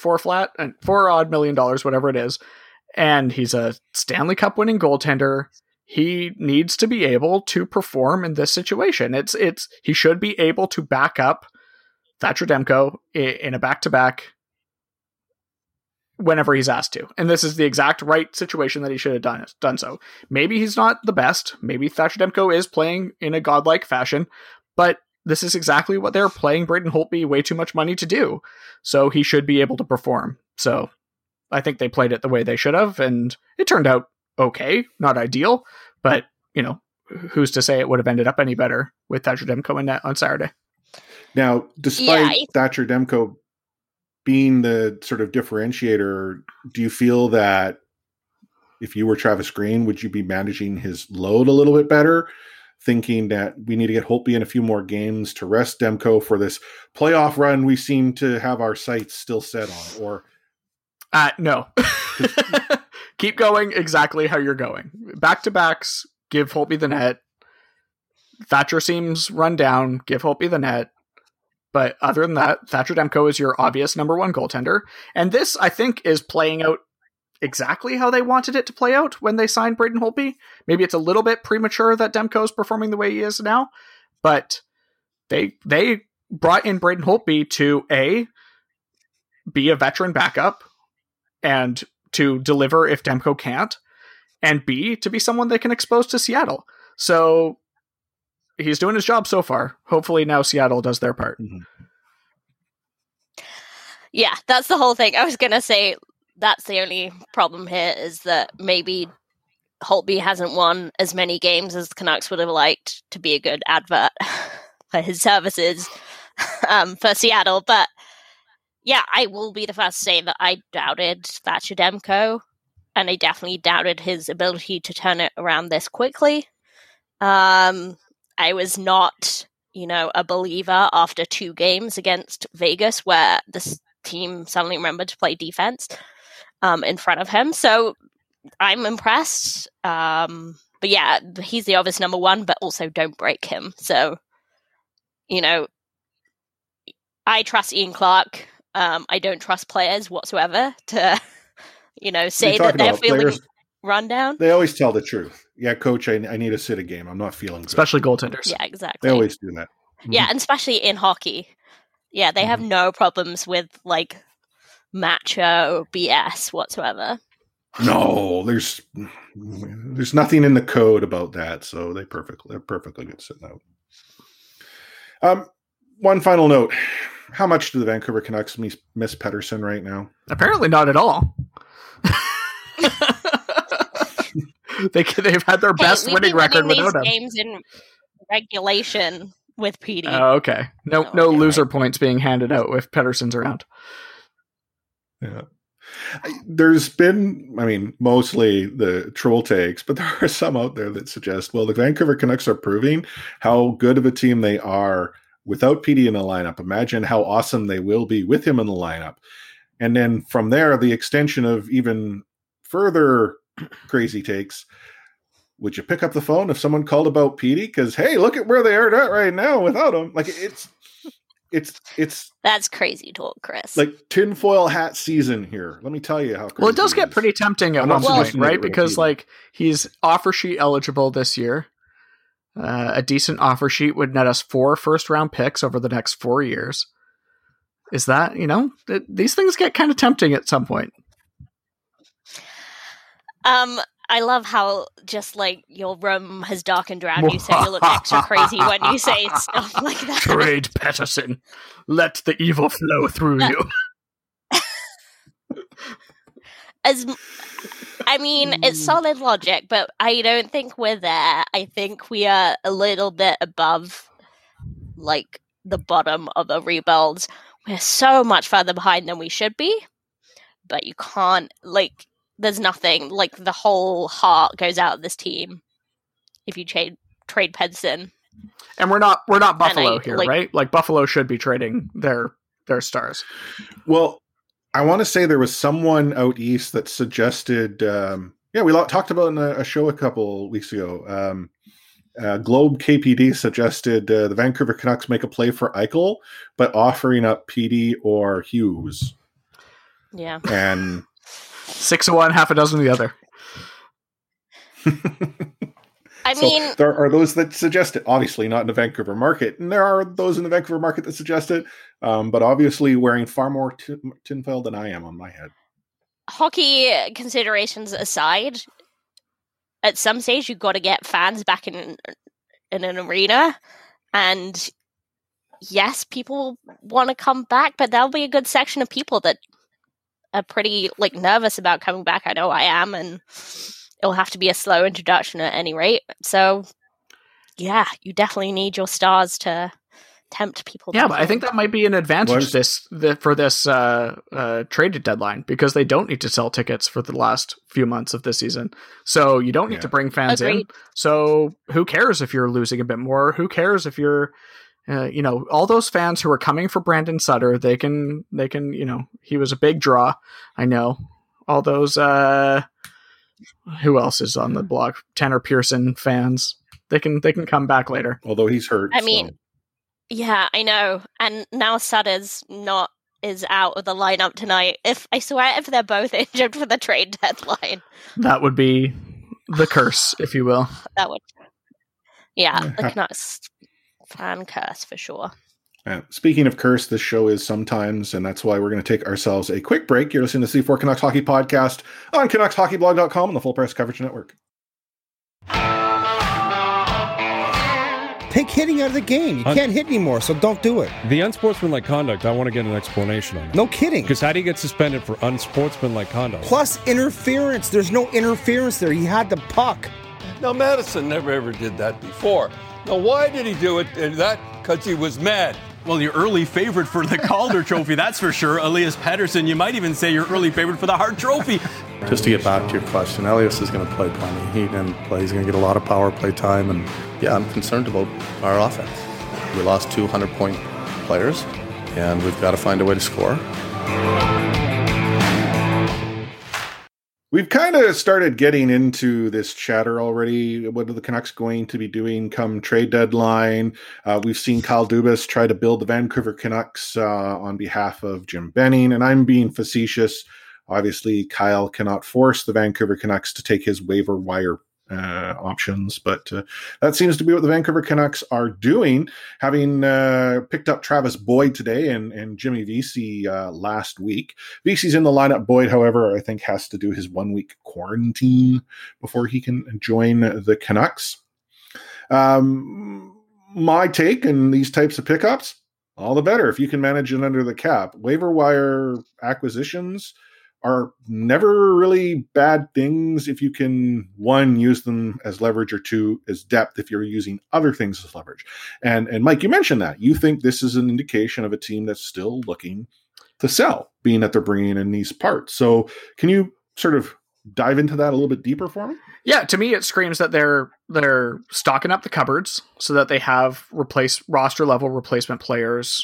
odd million, whatever it is. And he's a Stanley Cup winning goaltender. He needs to be able to perform in this situation. He should be able to back up Thatcher Demko in a back-to-back whenever he's asked to. And this is the exact right situation that he should have done so. Maybe he's not the best. Maybe Thatcher Demko is playing in a godlike fashion, but this is exactly what they're playing Braden Holtby way too much money to do. So he should be able to perform. So I think they played it the way they should have, and it turned out okay, not ideal, but who's to say it would have ended up any better with Thatcher Demko in net on Saturday? Now, despite Thatcher Demko being the sort of differentiator, do you feel that if you were Travis Green, would you be managing his load a little bit better, thinking that we need to get Holtby in a few more games to rest Demko for this playoff run we seem to have our sights still set on? Or no. Keep going exactly how you're going. Back-to-backs, give Holtby the net. Thatcher seems run down, give Holtby the net. But other than that, Thatcher Demko is your obvious number one goaltender. And this, I think, is playing out exactly how they wanted it to play out when they signed Braden Holtby. Maybe it's a little bit premature that Demko is performing the way he is now, but they brought in Braden Holtby to be a veteran backup and to deliver if Demko can't, and B, to be someone they can expose to Seattle. So he's doing his job so far. Hopefully now Seattle does their part. Mm-hmm. Yeah, that's the whole thing. I was going to say that's the only problem here is that maybe Holtby hasn't won as many games as the Canucks would have liked to be a good advert for his services for Seattle. But yeah, I will be the first to say that I doubted Thatcher Demko, and I definitely doubted his ability to turn it around this quickly. I was not, a believer after 2 games against Vegas where this team suddenly remembered to play defense in front of him. So I'm impressed. But yeah, he's the obvious number one, but also don't break him. So, I trust Ian Clark. I don't trust players whatsoever to, say that they're feeling players, run down. They always tell the truth. Yeah, coach, I need to sit a game. I'm not feeling good. Especially goaltenders. Yeah, exactly. They always do that. Mm-hmm. Yeah, and especially in hockey. Yeah, they have no problems with, macho BS whatsoever. No, there's nothing in the code about that, so they're perfectly good sitting out. One final note. How much do the Vancouver Canucks miss Pettersson right now? Apparently not at all. They've had their best winning record without him. Games in regulation with PD. Oh, okay. No loser points being handed out if Pettersson's around. Yeah. There's been, mostly the troll takes, but there are some out there that suggest, well, the Vancouver Canucks are proving how good of a team they are without PD in the lineup. Imagine how awesome they will be with him in the lineup. And then from there, the extension of even further crazy takes. Would you pick up the phone if someone called about PD? Because, hey, look at where they are at right now without him. it's That's crazy talk, Chris. like tinfoil hat season here. Let me tell you how crazy. Well, it does get pretty tempting at one point, right? Because like he's offer sheet eligible this year. A decent offer sheet would net us 4 first-round picks over the next 4 years. Is that, these things get kind of tempting at some point. I love how just like your room has darkened around you, so you look extra crazy when you say stuff like that. Trade Pettersson. Let the evil flow through you. It's solid logic, but I don't think we're there. I think we are a little bit above, like, the bottom of a rebuild. We're so much further behind than we should be, but you can't, like, there's nothing, like, the whole heart goes out of this team if you trade Pettersson. And we're not Buffalo here, right? Like, Buffalo should be trading their stars. Well, I want to say there was someone out east that suggested, we talked about in a show a couple weeks ago. Globe KPD suggested the Vancouver Canucks make a play for Eichel, but offering up PD or Hughes. Yeah. And 6 of one, half a dozen of the other. There are those that suggest it. Obviously, not in the Vancouver market, and there are those in the Vancouver market that suggest it. But obviously, wearing far more tinfoil than I am on my head. Hockey considerations aside, at some stage you've got to get fans back in an arena, and yes, people want to come back, but there'll be a good section of people that are pretty like nervous about coming back. I know I am, and it'll have to be a slow introduction at any rate. So, yeah, you definitely need your stars to tempt people. Yeah, but I think that might be an advantage for this traded deadline, because they don't need to sell tickets for the last few months of this season. So you don't need to bring fans in. So who cares if you're losing a bit more? Who cares if you're, all those fans who are coming for Brandon Sutter, they can, he was a big draw. I know all those, who else is on the block? Tanner Pearson fans. They can come back later. Although he's hurt. Yeah, I know. And now Sutter's is out of the lineup tonight. If they're both injured for the trade deadline. That would be the curse, if you will. That would. Yeah, the Canucks fan curse for sure. Speaking of curse, this show is sometimes, and that's why we're going to take ourselves a quick break. You're listening to C4 Canucks Hockey Podcast on CanucksHockeyBlog.com and the Full Press Coverage Network. Take hitting out of the game. You can't hit anymore, so don't do it. The unsportsmanlike conduct, I want to get an explanation on that. No kidding. Because how do you get suspended for unsportsmanlike conduct? Plus interference. There's no interference there. He had the puck. Now, Madison never ever did that before. Now, why did he do it? Because he was mad. Well, your early favorite for the Calder Trophy, that's for sure. Elias Pettersson, you might even say your early favorite for the Hart Trophy. Just to get back to your question, Elias is going to play plenty. He didn't play. He's going to get a lot of power play time. And, yeah, I'm concerned about our offense. We lost 200-point players, and we've got to find a way to score. We've kind of started getting into this chatter already. What are the Canucks going to be doing come trade deadline? We've seen Kyle Dubas try to build the Vancouver Canucks on behalf of Jim Benning, and I'm being facetious. Obviously, Kyle cannot force the Vancouver Canucks to take his waiver wire options, but that seems to be what the Vancouver Canucks are doing, having picked up Travis Boyd today and Jimmy Vesey last week. Vesey's in the lineup. Boyd, however, I think has to do his 1-week quarantine before he can join the Canucks. My take on these types of pickups, all the better if you can manage it under the cap. Waiver wire acquisitions are never really bad things if you can, one, use them as leverage, or two, as depth if you're using other things as leverage. And Mike, you mentioned that. You think this is an indication of a team that's still looking to sell, being that they're bringing in these parts. So can you sort of dive into that a little bit deeper for me? Yeah, to me, it screams that they're stocking up the cupboards so that they have roster-level replacement players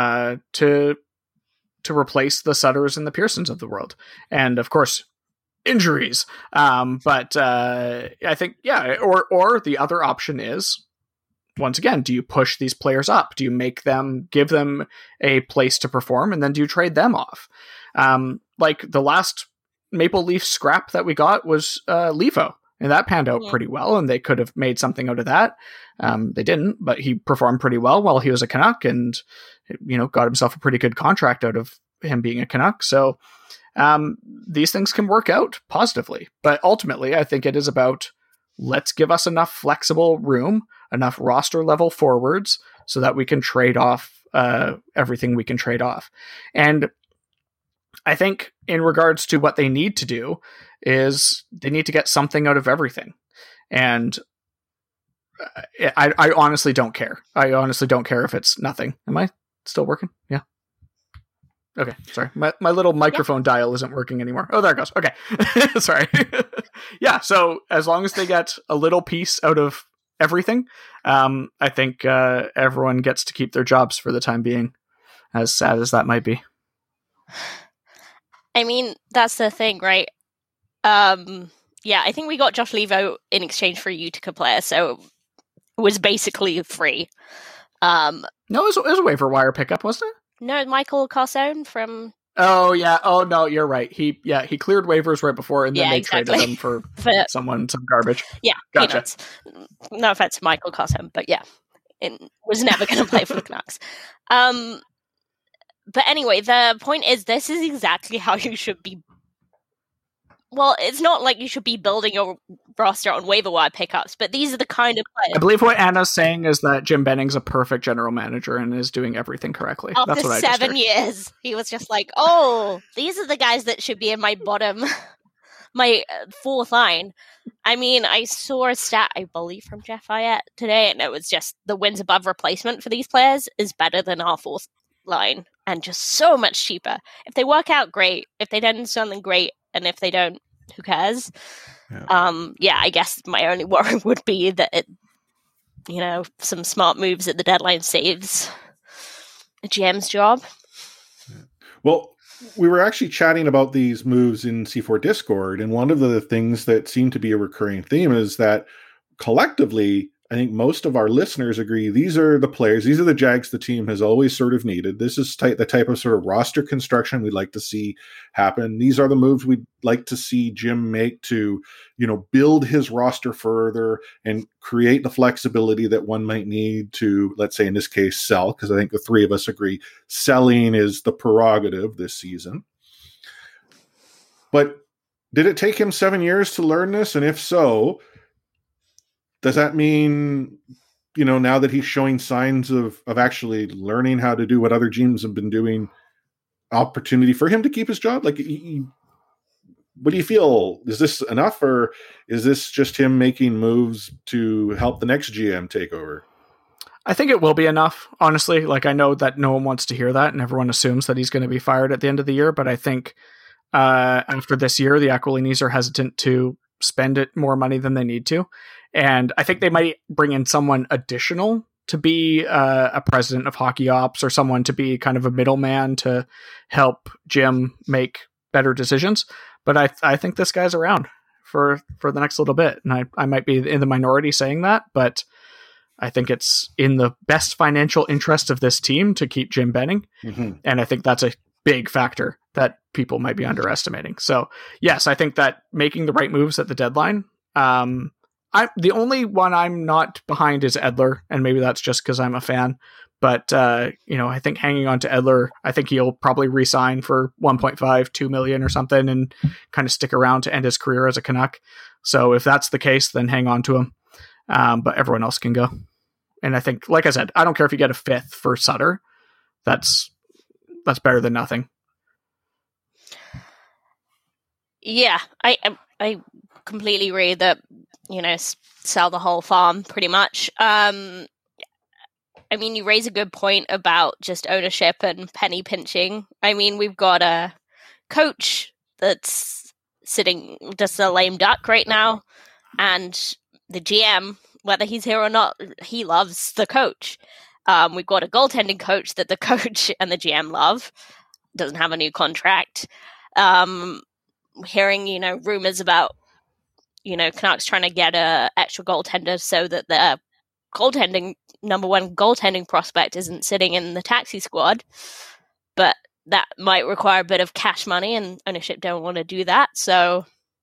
to replace the Sutters and the Pearsons of the world. And of course, injuries. But I think, yeah, or the other option is once again, do you push these players up? Do you give them a place to perform, and then do you trade them off? Like the last Maple Leaf scrap that we got was Levo, and that panned out pretty well, and they could have made something out of that. They didn't, but he performed pretty well while he was a Canuck, and got himself a pretty good contract out of him being a Canuck. So these things can work out positively, but ultimately I think it is about, let's give us enough flexible room, enough roster level forwards so that we can trade off everything we can trade off. And I think in regards to what they need to do is they need to get something out of everything. And I honestly don't care. I honestly don't care if it's nothing. Am I still working? Yeah. Okay, sorry. My little microphone dial isn't working anymore. Oh, there it goes. Okay. Sorry. Yeah, so as long as they get a little piece out of everything, I think everyone gets to keep their jobs for the time being, as sad as that might be. I mean, that's the thing, right? Yeah, I think we got Josh Levo in exchange for a Utica player, so it was basically free. No, it was a waiver wire pickup, wasn't it? No, Michael Carson from... Oh, yeah. Oh, no, you're right. He cleared waivers right before, and then they traded him for some garbage. Yeah, gotcha. Peanuts. No offense to Michael Carson, but yeah, it was never going to play for the Canucks. But anyway, the point is, this is exactly how you should be. Well, it's not like you should be building your roster on waiver wire pickups, but these are the kind of players. I believe what Anna's saying is that Jim Benning's a perfect general manager and is doing everything correctly. After That's what 7 years, he was just like, oh, these are the guys that should be in my bottom, my fourth line. I mean, I saw a stat, I believe, from Jeff Ayette today, and it was just the wins above replacement for these players is better than our fourth line, and just so much cheaper. If they work out, great. If they don't, something great. And if they don't, who cares? Yeah. I guess my only worry would be that it, some smart moves at the deadline saves a GM's job. Well, we were actually chatting about these moves in C4 Discord, and one of the things that seemed to be a recurring theme is that collectively, I think most of our listeners agree these are the players, these are the Jags the team has always sort of needed. This is the type of sort of roster construction we'd like to see happen. These are the moves we'd like to see Jim make to, build his roster further and create the flexibility that one might need to, let's say in this case, sell, because I think the three of us agree selling is the prerogative this season. But did it take him 7 years to learn this? And if so, does that mean, now that he's showing signs of actually learning how to do what other GMs have been doing, opportunity for him to keep his job? Like, what do you feel? Is this enough, or is this just him making moves to help the next GM take over? I think it will be enough, honestly. Like, I know that no one wants to hear that, and everyone assumes that he's going to be fired at the end of the year, but I think after this year, the Aquilinis are hesitant to spend more money than they need to. And I think they might bring in someone additional to be a president of hockey ops, or someone to be kind of a middleman to help Jim make better decisions. But I think this guy's around for the next little bit. And I might be in the minority saying that, but I think it's in the best financial interest of this team to keep Jim Benning. Mm-hmm. And I think that's a big factor that people might be underestimating. So yes, I think that making the right moves at the deadline, the only one I'm not behind is Edler, and maybe that's just because I'm a fan. But, I think hanging on to Edler, I think he'll probably re-sign for 1.5, 2 million or something and kind of stick around to end his career as a Canuck. So if that's the case, then hang on to him. But everyone else can go. And I think, like I said, I don't care if you get a fifth for Sutter. That's better than nothing. Yeah, I completely agree that, sell the whole farm pretty much. I mean, you raise a good point about just ownership and penny pinching. I mean, we've got a coach that's sitting just a lame duck right now, and the GM, whether he's here or not, he loves the coach. We've got a goaltending coach that the coach and the GM love. Doesn't have a new contract. Hearing, rumors about, Canucks trying to get a extra goaltender so that their goaltending number one goaltending prospect isn't sitting in the taxi squad, but that might require a bit of cash money, and ownership don't want to do that. So,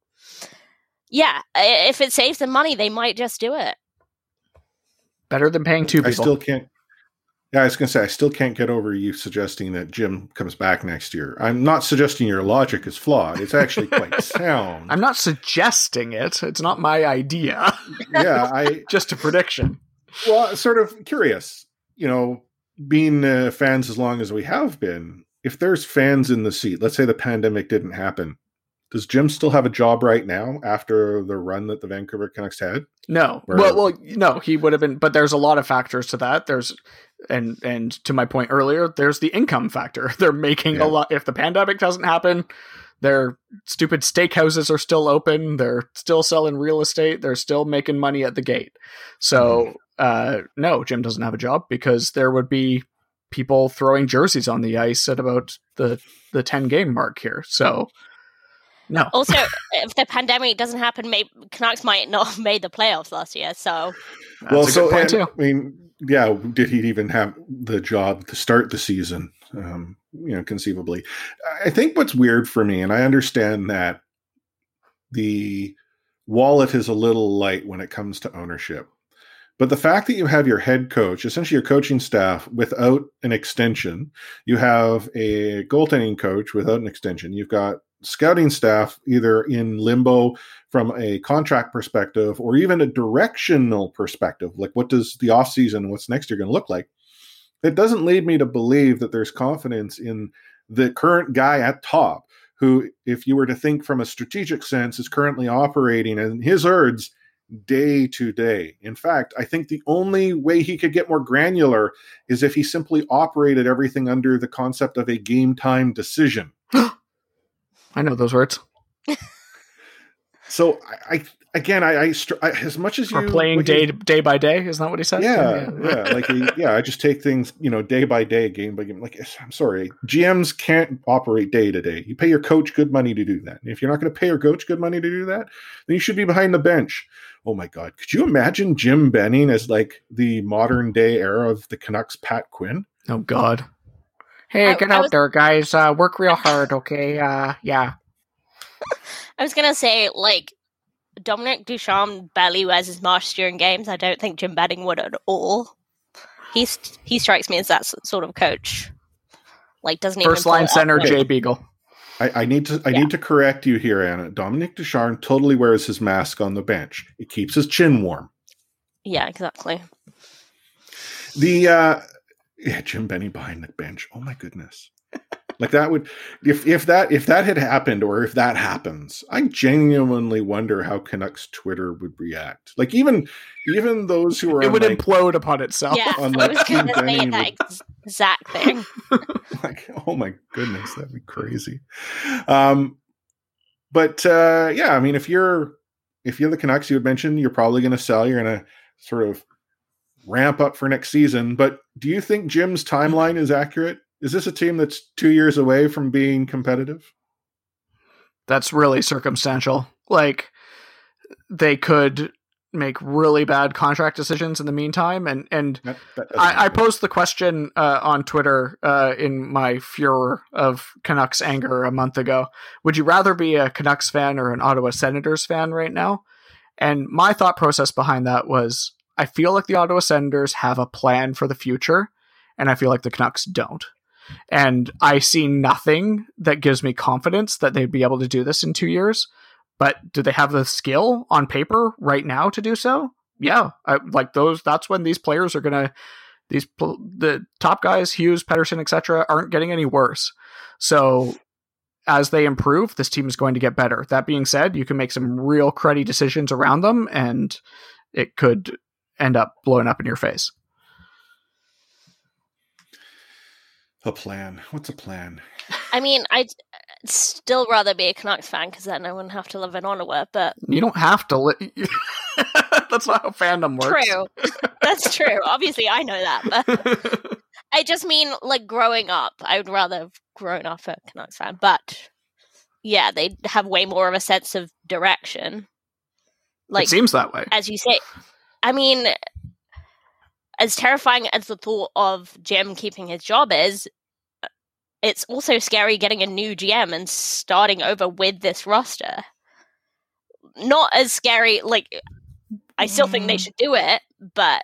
yeah, if it saves them money, they might just do it. Better than paying two people. I still can't. Yeah, I was going to say, I still can't get over you suggesting that Jim comes back next year. I'm not suggesting your logic is flawed. It's actually quite sound. I'm not suggesting it. It's not my idea. Yeah, just a prediction. Well, sort of curious, being fans as long as we have been, if there's fans in the seat, let's say the pandemic didn't happen, does Jim still have a job right now after the run that the Vancouver Canucks had? No. Well, no, he would have been, but there's a lot of factors to that. There's, and to my point earlier, there's the income factor. They're making a lot. If the pandemic doesn't happen, their stupid steakhouses are still open. They're still selling real estate. They're still making money at the gate. So, no, Jim doesn't have a job because there would be people throwing jerseys on the ice at about the 10 game mark here. So, no. Also, if the pandemic doesn't happen, maybe Canucks might not have made the playoffs last year. So, that's a good point too. I mean, yeah, did he even have the job to start the season? Conceivably, I think what's weird for me, and I understand that the wallet is a little light when it comes to ownership, but the fact that you have your head coach, essentially your coaching staff, without an extension, you have a goaltending coach without an extension, you've got scouting staff either in limbo from a contract perspective or even a directional perspective, like what does the offseason, what's next year going to look like, it doesn't lead me to believe that there's confidence in the current guy at top who, if you were to think from a strategic sense, is currently operating in his words day to day. In fact, I think the only way he could get more granular is if he simply operated everything under the concept of a game time decision. I know those words. So I as much as you're playing day by day, isn't that what he said? Yeah. I just take things, day by day, game by game. Like, I'm sorry, GMs can't operate day to day. You pay your coach good money to do that. And if you're not going to pay your coach good money to do that, then you should be behind the bench. Oh my God, could you imagine Jim Benning as like the modern day era of the Canucks Pat Quinn? Oh God. Hey, get out there, guys. Work real hard, okay? Yeah. I was going to say, like, Dominic Ducharme barely wears his mask during games. I don't think Jim Benning would at all. He strikes me as that sort of coach. Like, doesn't even first line center Jay Beagle. I need to correct you here, Anna. Dominic Ducharme totally wears his mask on the bench. It keeps his chin warm. Yeah, exactly. Jim Benning behind the bench. Oh my goodness. Like that would, if that had happened, or if that happens, I genuinely wonder how Canucks Twitter would react. Like even those who are it would implode upon itself. Yeah, I was going to say that exact thing. Like, oh my goodness, that'd be crazy. But I mean, if you're the Canucks, you had mentioned you're probably going to sell. You're going to sort of ramp up for next season. But do you think Jim's timeline is accurate? Is this a team that's 2 years away from being competitive? That's really circumstantial. Like, they could make really bad contract decisions in the meantime. And I posed the question on Twitter in my furor of Canucks anger a month ago. Would you rather be a Canucks fan or an Ottawa Senators fan right now? And my thought process behind that was, I feel like the Ottawa Senators have a plan for the future, and I feel like the Canucks don't. And I see nothing that gives me confidence that they'd be able to do this in 2 years. But do they have the skill on paper right now to do so? Yeah. That's when these players are going to, the top guys, Hughes, Pettersson, etc., aren't getting any worse. So as they improve, this team is going to get better. That being said, you can make some real cruddy decisions around them, and it could end up blowing up in your face. A plan. What's a plan? I mean, I'd still rather be a Canucks fan because then I wouldn't have to live in Ottawa, but... You don't have to That's not how fandom works. True. That's true. Obviously, I know that, but... I just mean, like, growing up. I would rather have grown up a Canucks fan, but... Yeah, they have way more of a sense of direction. Like, it seems that way. As you say. I mean... as terrifying as the thought of Jim keeping his job is, it's also scary getting a new GM and starting over with this roster. Not as scary, like, I still think they should do it, but...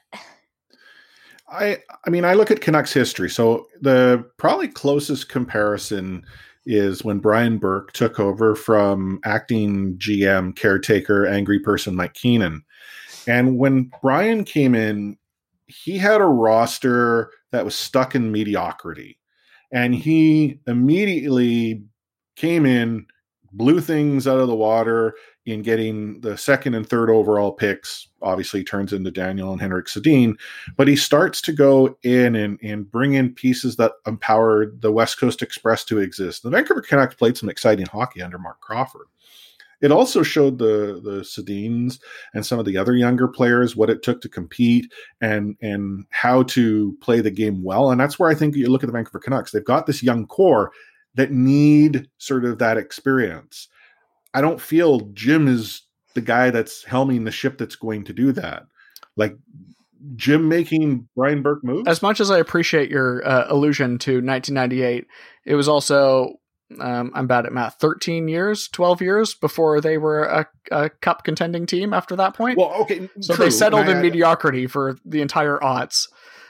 I mean, I look at Canucks history. So the probably closest comparison is when Brian Burke took over from acting GM, caretaker, angry person Mike Keenan. And when Brian came in, he had a roster that was stuck in mediocrity. And he immediately came in, blew things out of the water in getting the second and third overall picks. Obviously turns into Daniel and Henrik Sedin, but he starts to go in and bring in pieces that empowered the West Coast Express to exist. The Vancouver Canucks played some exciting hockey under Mark Crawford. It also showed the Sedins and some of the other younger players what it took to compete and how to play the game well. And that's where I think you look at the Vancouver Canucks. They've got this young core that need sort of that experience. I don't feel Jim is the guy that's helming the ship that's going to do that. Like Jim making Brian Burke moves. As much as I appreciate your allusion to 1998, it was also, I'm bad at math, 12 years before they were a cup contending team after that point. Well, okay. So true. they settled in mediocrity for the entire aughts.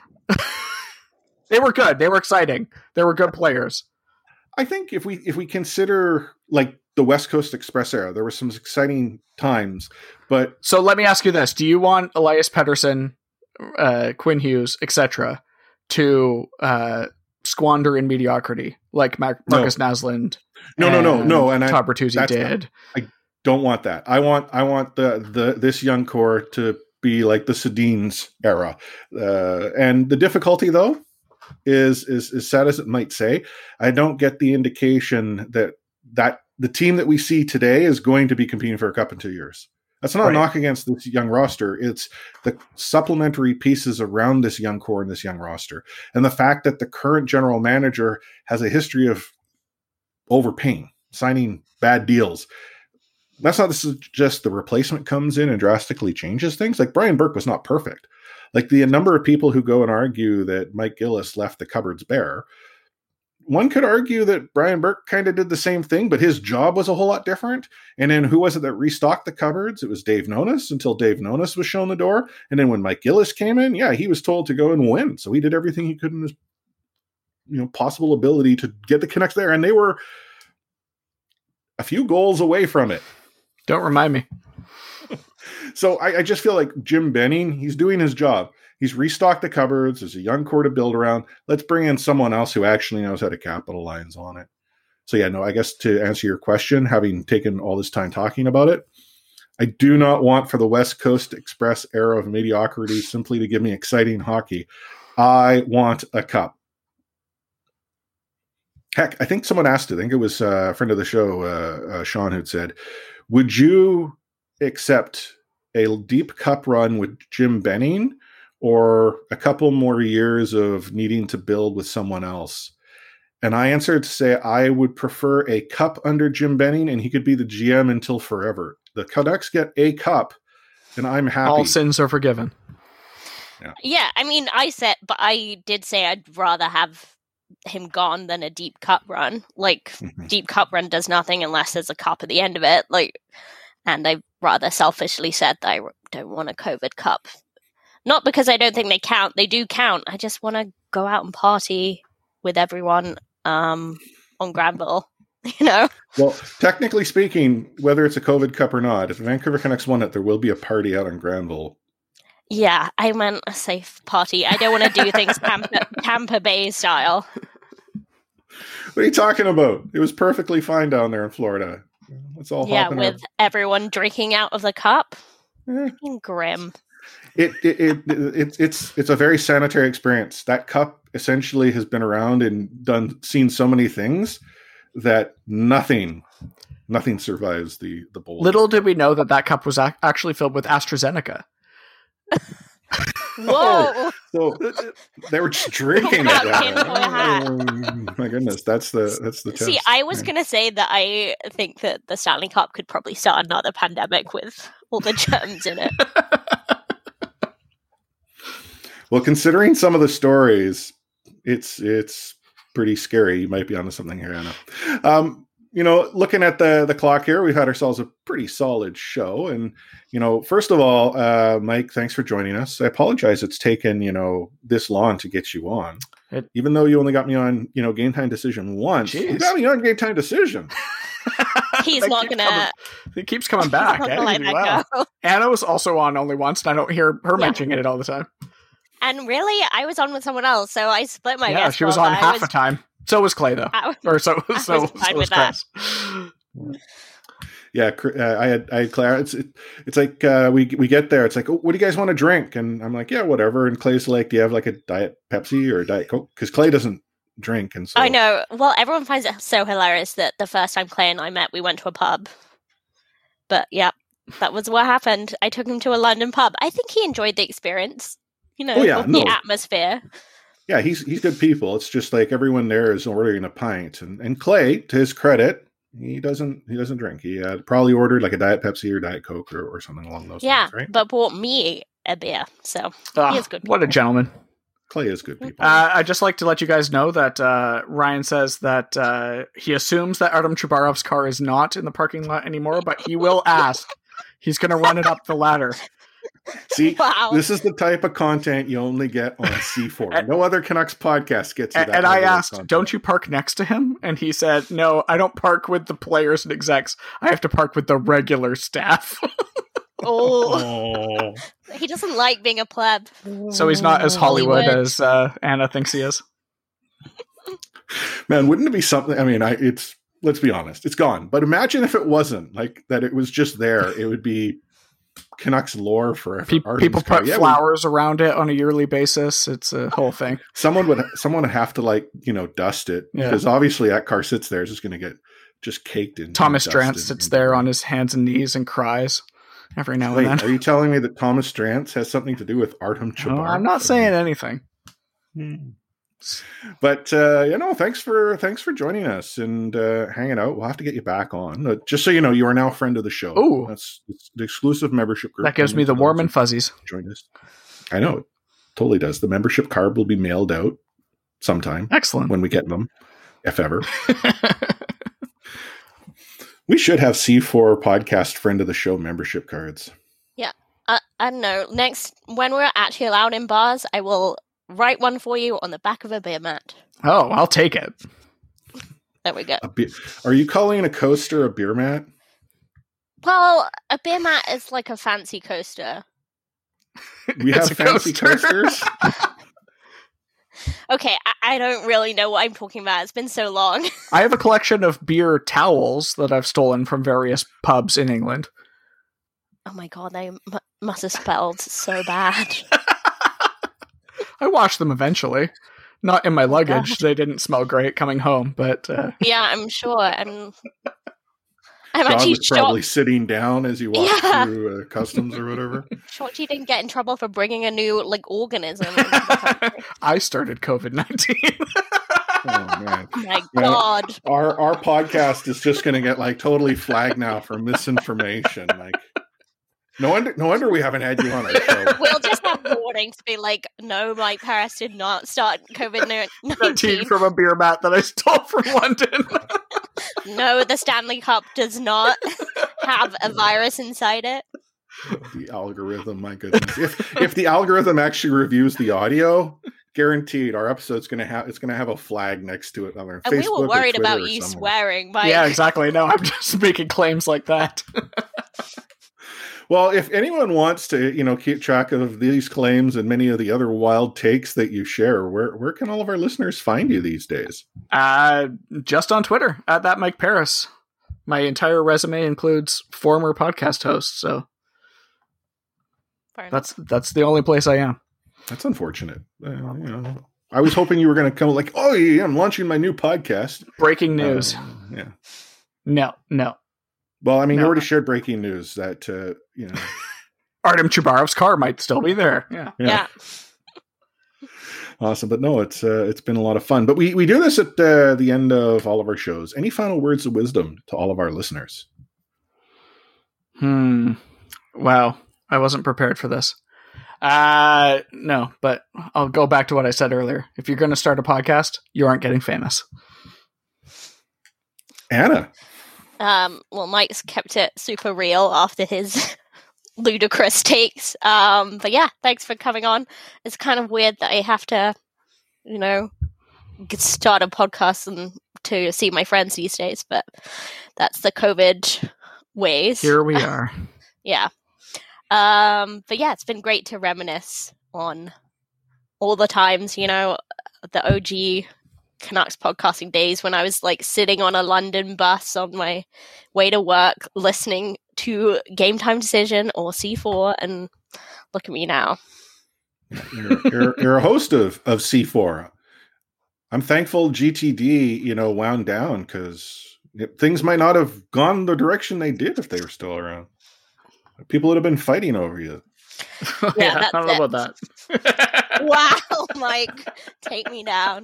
They were good. They were exciting. They were good players. I think if we consider like the West Coast Express era, there were some exciting times, but so let me ask you this: do you want Elias Pettersson, Quinn Hughes, etc., to squander in mediocrity like Marcus Naslund? No, and Todd Bertuzzi did. I don't want that. I want this young core to be like the Sedins era, and the difficulty though is sad as it might say, I don't get the indication that the team that we see today is going to be competing for a cup in 2 years. That's not a knock against this young roster. It's the supplementary pieces around this young core and this young roster. And the fact that the current general manager has a history of overpaying, signing bad deals. That's not just the replacement comes in and drastically changes things. Like Brian Burke was not perfect. Like the number of people who go and argue that Mike Gillis left the cupboards bare, one could argue that Brian Burke kind of did the same thing, but his job was a whole lot different. And then who was it that restocked the cupboards? It was Dave Nonis until Dave Nonis was shown the door. And then when Mike Gillis came in, he was told to go and win. So he did everything he could in his possible ability to get the Canucks there. And they were a few goals away from it. Don't remind me. So I just feel like Jim Benning, he's doing his job. He's restocked the cupboards. There's a young core to build around. Let's bring in someone else who actually knows how to capitalize on it. So I guess to answer your question, having taken all this time talking about it, I do not want for the West Coast Express era of mediocrity simply to give me exciting hockey. I want a cup. Heck, I think someone asked it. I think it was a friend of the show, Sean, who'd said, would you accept a deep cup run with Jim Benning or a couple more years of needing to build with someone else? And I answered to say I would prefer a cup under Jim Benning, and he could be the GM until forever. The Canucks get a cup, and I'm happy. All sins are forgiven. Yeah, I mean, I did say I'd rather have him gone than a deep cup run. Like, deep cup run does nothing unless there's a cup at the end of it. And I rather selfishly said that I don't want a COVID cup. Not because I don't think they count. They do count. I just want to go out and party with everyone on Granville, Well, technically speaking, whether it's a COVID cup or not, if the Vancouver Canucks won it, there will be a party out on Granville. Yeah, I meant a safe party. I don't want to do things Tampa Bay style. What are you talking about? It was perfectly fine down there in Florida. It's all with everyone drinking out of the cup. Grim. It's a very sanitary experience. That cup essentially has been around and seen so many things that nothing survives the bowl. Little did we know that cup was actually filled with AstraZeneca. Whoa! So they were just drinking it. Oh, my goodness, that's the test. See, I was gonna say that I think that the Stanley Cup could probably start another pandemic with all the germs in it. Well, considering some of the stories, it's pretty scary. You might be onto something here, Anna. Looking at the clock here, we've had ourselves a pretty solid show. And, first of all, Mike, thanks for joining us. I apologize it's taken, this long to get you on. Even though you only got me on, Game Time Decision once. You got me on Game Time Decision. He's not gonna. He keeps coming back. Anna was also on only once, and I don't hear her mentioning it all the time. And really, I was on with someone else, so I split my. Yeah, she was on half the time. So was Clay, though. So was Chris. Yeah, I had Claire. It's like we get there. It's like, oh, what do you guys want to drink? And I'm like, yeah, whatever. And Clay's like, do you have like a Diet Pepsi or a Diet Coke? Because Clay doesn't drink, and so I know. Well, everyone finds it so hilarious that the first time Clay and I met, we went to a pub. But yeah, that was what happened. I took him to a London pub. I think he enjoyed the experience. The atmosphere. Yeah, he's good people. It's just like everyone there is ordering a pint, and Clay, to his credit, he doesn't drink. He probably ordered like a Diet Pepsi or Diet Coke or something along those lines, right? But bought me a beer. So he is good. What a gentleman. Clay is good people. I'd just like to let you guys know that Ryan says that he assumes that Artem Chubarov's car is not in the parking lot anymore, but he will ask. He's going to run it up the ladder. See, This is the type of content you only get on C4. No other Canucks podcast gets you that. And I asked, don't you park next to him? And he said, no, I don't park with the players and execs. I have to park with the regular staff. Oh. He doesn't like being a pleb. So he's not as Hollywood as Anna thinks he is. Man, wouldn't it be something? I mean, let's be honest, it's gone. But imagine if it wasn't, like that it was just there. It would be Canucks lore forever. People put flowers around it on a yearly basis. It's a whole thing. Someone would have to dust it, because obviously that car sits there is just going to get just caked in. Thomas Drance sits there on his hands and knees and cries every now and then. Are you telling me that Thomas Drance has something to do with Artem Chubarov? No, I'm not saying anything. But thanks for joining us and hanging out. We'll have to get you back on. Just so you know, you are now a friend of the show. Oh, it's the exclusive membership group. That gives me the warm and fuzzies. Join us. I know it totally does. The membership card will be mailed out sometime. Excellent. When we get them, if ever. We should have C4 podcast friend of the show membership cards. Yeah, I don't know. Next, when we're actually allowed in bars, I will write one for you on the back of a beer mat. Oh, I'll take it. There we go. Are you calling a coaster a beer mat? Well, a beer mat is like a fancy coaster. We have fancy coasters? Okay, I don't really know what I'm talking about. It's been so long. I have a collection of beer towels that I've stolen from various pubs in England. Oh my god, they must have smelled so bad. I washed them eventually. Not in my luggage. They didn't smell great coming home, but... Yeah, I'm sure. And I'm John actually was probably sitting down as you walked through customs or whatever. Shocked you didn't get in trouble for bringing a new organism into the country. I started COVID-19. Oh man! My God! Our podcast is just going to get totally flagged now for misinformation. No wonder we haven't had you on our show. We'll just have warnings to be like, no, Mike Paris did not start COVID-19 from a beer mat that I stole from London. No, the Stanley Cup does not have a virus inside it. The algorithm, my goodness. If the algorithm actually reviews the audio, guaranteed our episode's gonna have a flag next to it on our Facebook. And we were worried about you somewhere. Swearing, Mike. Yeah, exactly. No, I'm just making claims like that. Well, if anyone wants to, keep track of these claims and many of the other wild takes that you share, where can all of our listeners find you these days? Just on Twitter, at that Mike Paris. My entire resume includes former podcast hosts, so that's the only place I am. That's unfortunate. I was hoping you were going to come oh yeah, I'm launching my new podcast. Breaking news. Yeah. No. Well, I mean, you already shared breaking news that, Artem Chubarov's car might still be there. Yeah. Awesome. But no, it's been a lot of fun. But we do this at the end of all of our shows. Any final words of wisdom to all of our listeners? Wow. I wasn't prepared for this. No, but I'll go back to what I said earlier. If you're going to start a podcast, you aren't getting famous. Anna. Well, Mike's kept it super real after his ludicrous takes. But yeah, thanks for coming on. It's kind of weird that I have to, start a podcast and to see my friends these days, but that's the COVID ways. Here we are. Yeah. But yeah, it's been great to reminisce on all the times, the OG Canucks podcasting days when I was like sitting on a London bus on my way to work listening to Game Time Decision or C4, and look at me now. You're a host of C4. I'm thankful GTD, wound down because things might not have gone the direction they did if they were still around. People would have been fighting over you. Yeah, I don't know about that. Wow, Mike, take me down.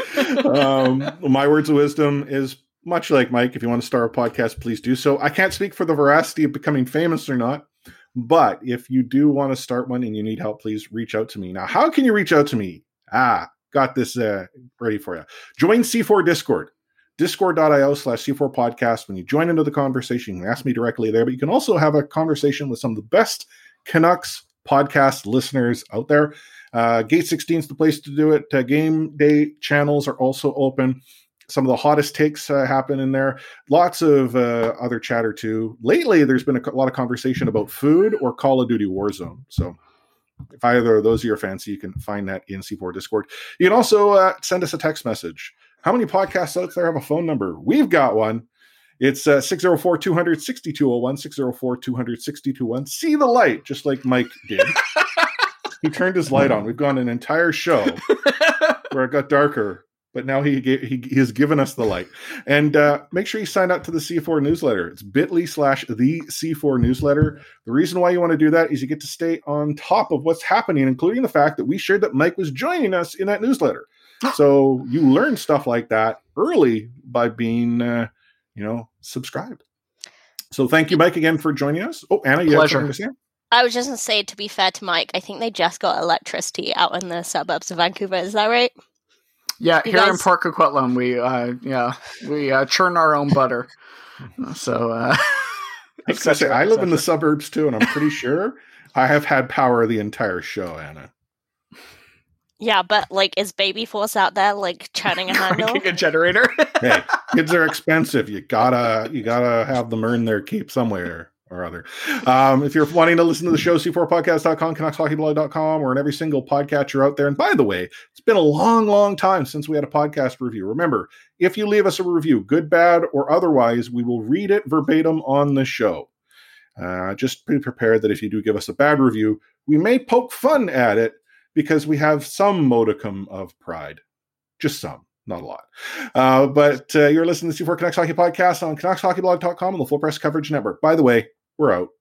My words of wisdom is much like Mike. If you want to start a podcast, please do so. I can't speak for the veracity of becoming famous or not, but if you do want to start one and you need help, please reach out to me. Now, how can you reach out to me? Got this ready for you. Join C4 Discord. Discord.io/C4 podcast. When you join into the conversation, you can ask me directly there, but you can also have a conversation with some of the best Canucks podcast listeners out there. Gate 16 is the place to do it. Game day channels are also open. Some of the hottest takes happen in there. Lots of other chatter too. Lately, there's been a lot of conversation about food or Call of Duty Warzone. So if either of those are your fancy, you can find that in C4 Discord. You can also send us a text message. How many podcasts out there have a phone number? We've got one. It's 604-200-6201, 604-200-6201. See the light, just like Mike did. He turned his light on. We've gone an entire show where it got darker, but now he has given us the light. And make sure you sign up to the C4 newsletter. It's bit.ly/the C4 newsletter. The reason why you want to do that is you get to stay on top of what's happening, including the fact that we shared that Mike was joining us in that newsletter. So you learn stuff like that early by being, subscribed. So thank you, Mike, again for joining us. Oh, Anna, you have something to say? I was just going to say, to be fair to Mike, I think they just got electricity out in the suburbs of Vancouver. Is that right? Yeah, here in Port Coquitlam, we churn our own butter. So I live in the suburbs too, and I'm pretty sure I have had power the entire show, Anna. Yeah, but is Baby Force out there churning a handle? Cranking a generator. Hey, kids are expensive. You gotta have them earn their keep somewhere or other. If you're wanting to listen to the show, c4podcast.com, CanucksHockeyBlog.com, or in every single podcatcher out there. And by the way, it's been a long, long time since we had a podcast review. Remember, if you leave us a review, good, bad, or otherwise, we will read it verbatim on the show. Just be prepared that if you do give us a bad review, we may poke fun at it, because we have some modicum of pride. Just some, not a lot. But you're listening to the C4 Canucks Hockey Podcast on CanucksHockeyBlog.com and the Full Press Coverage Network. By the way, we're out.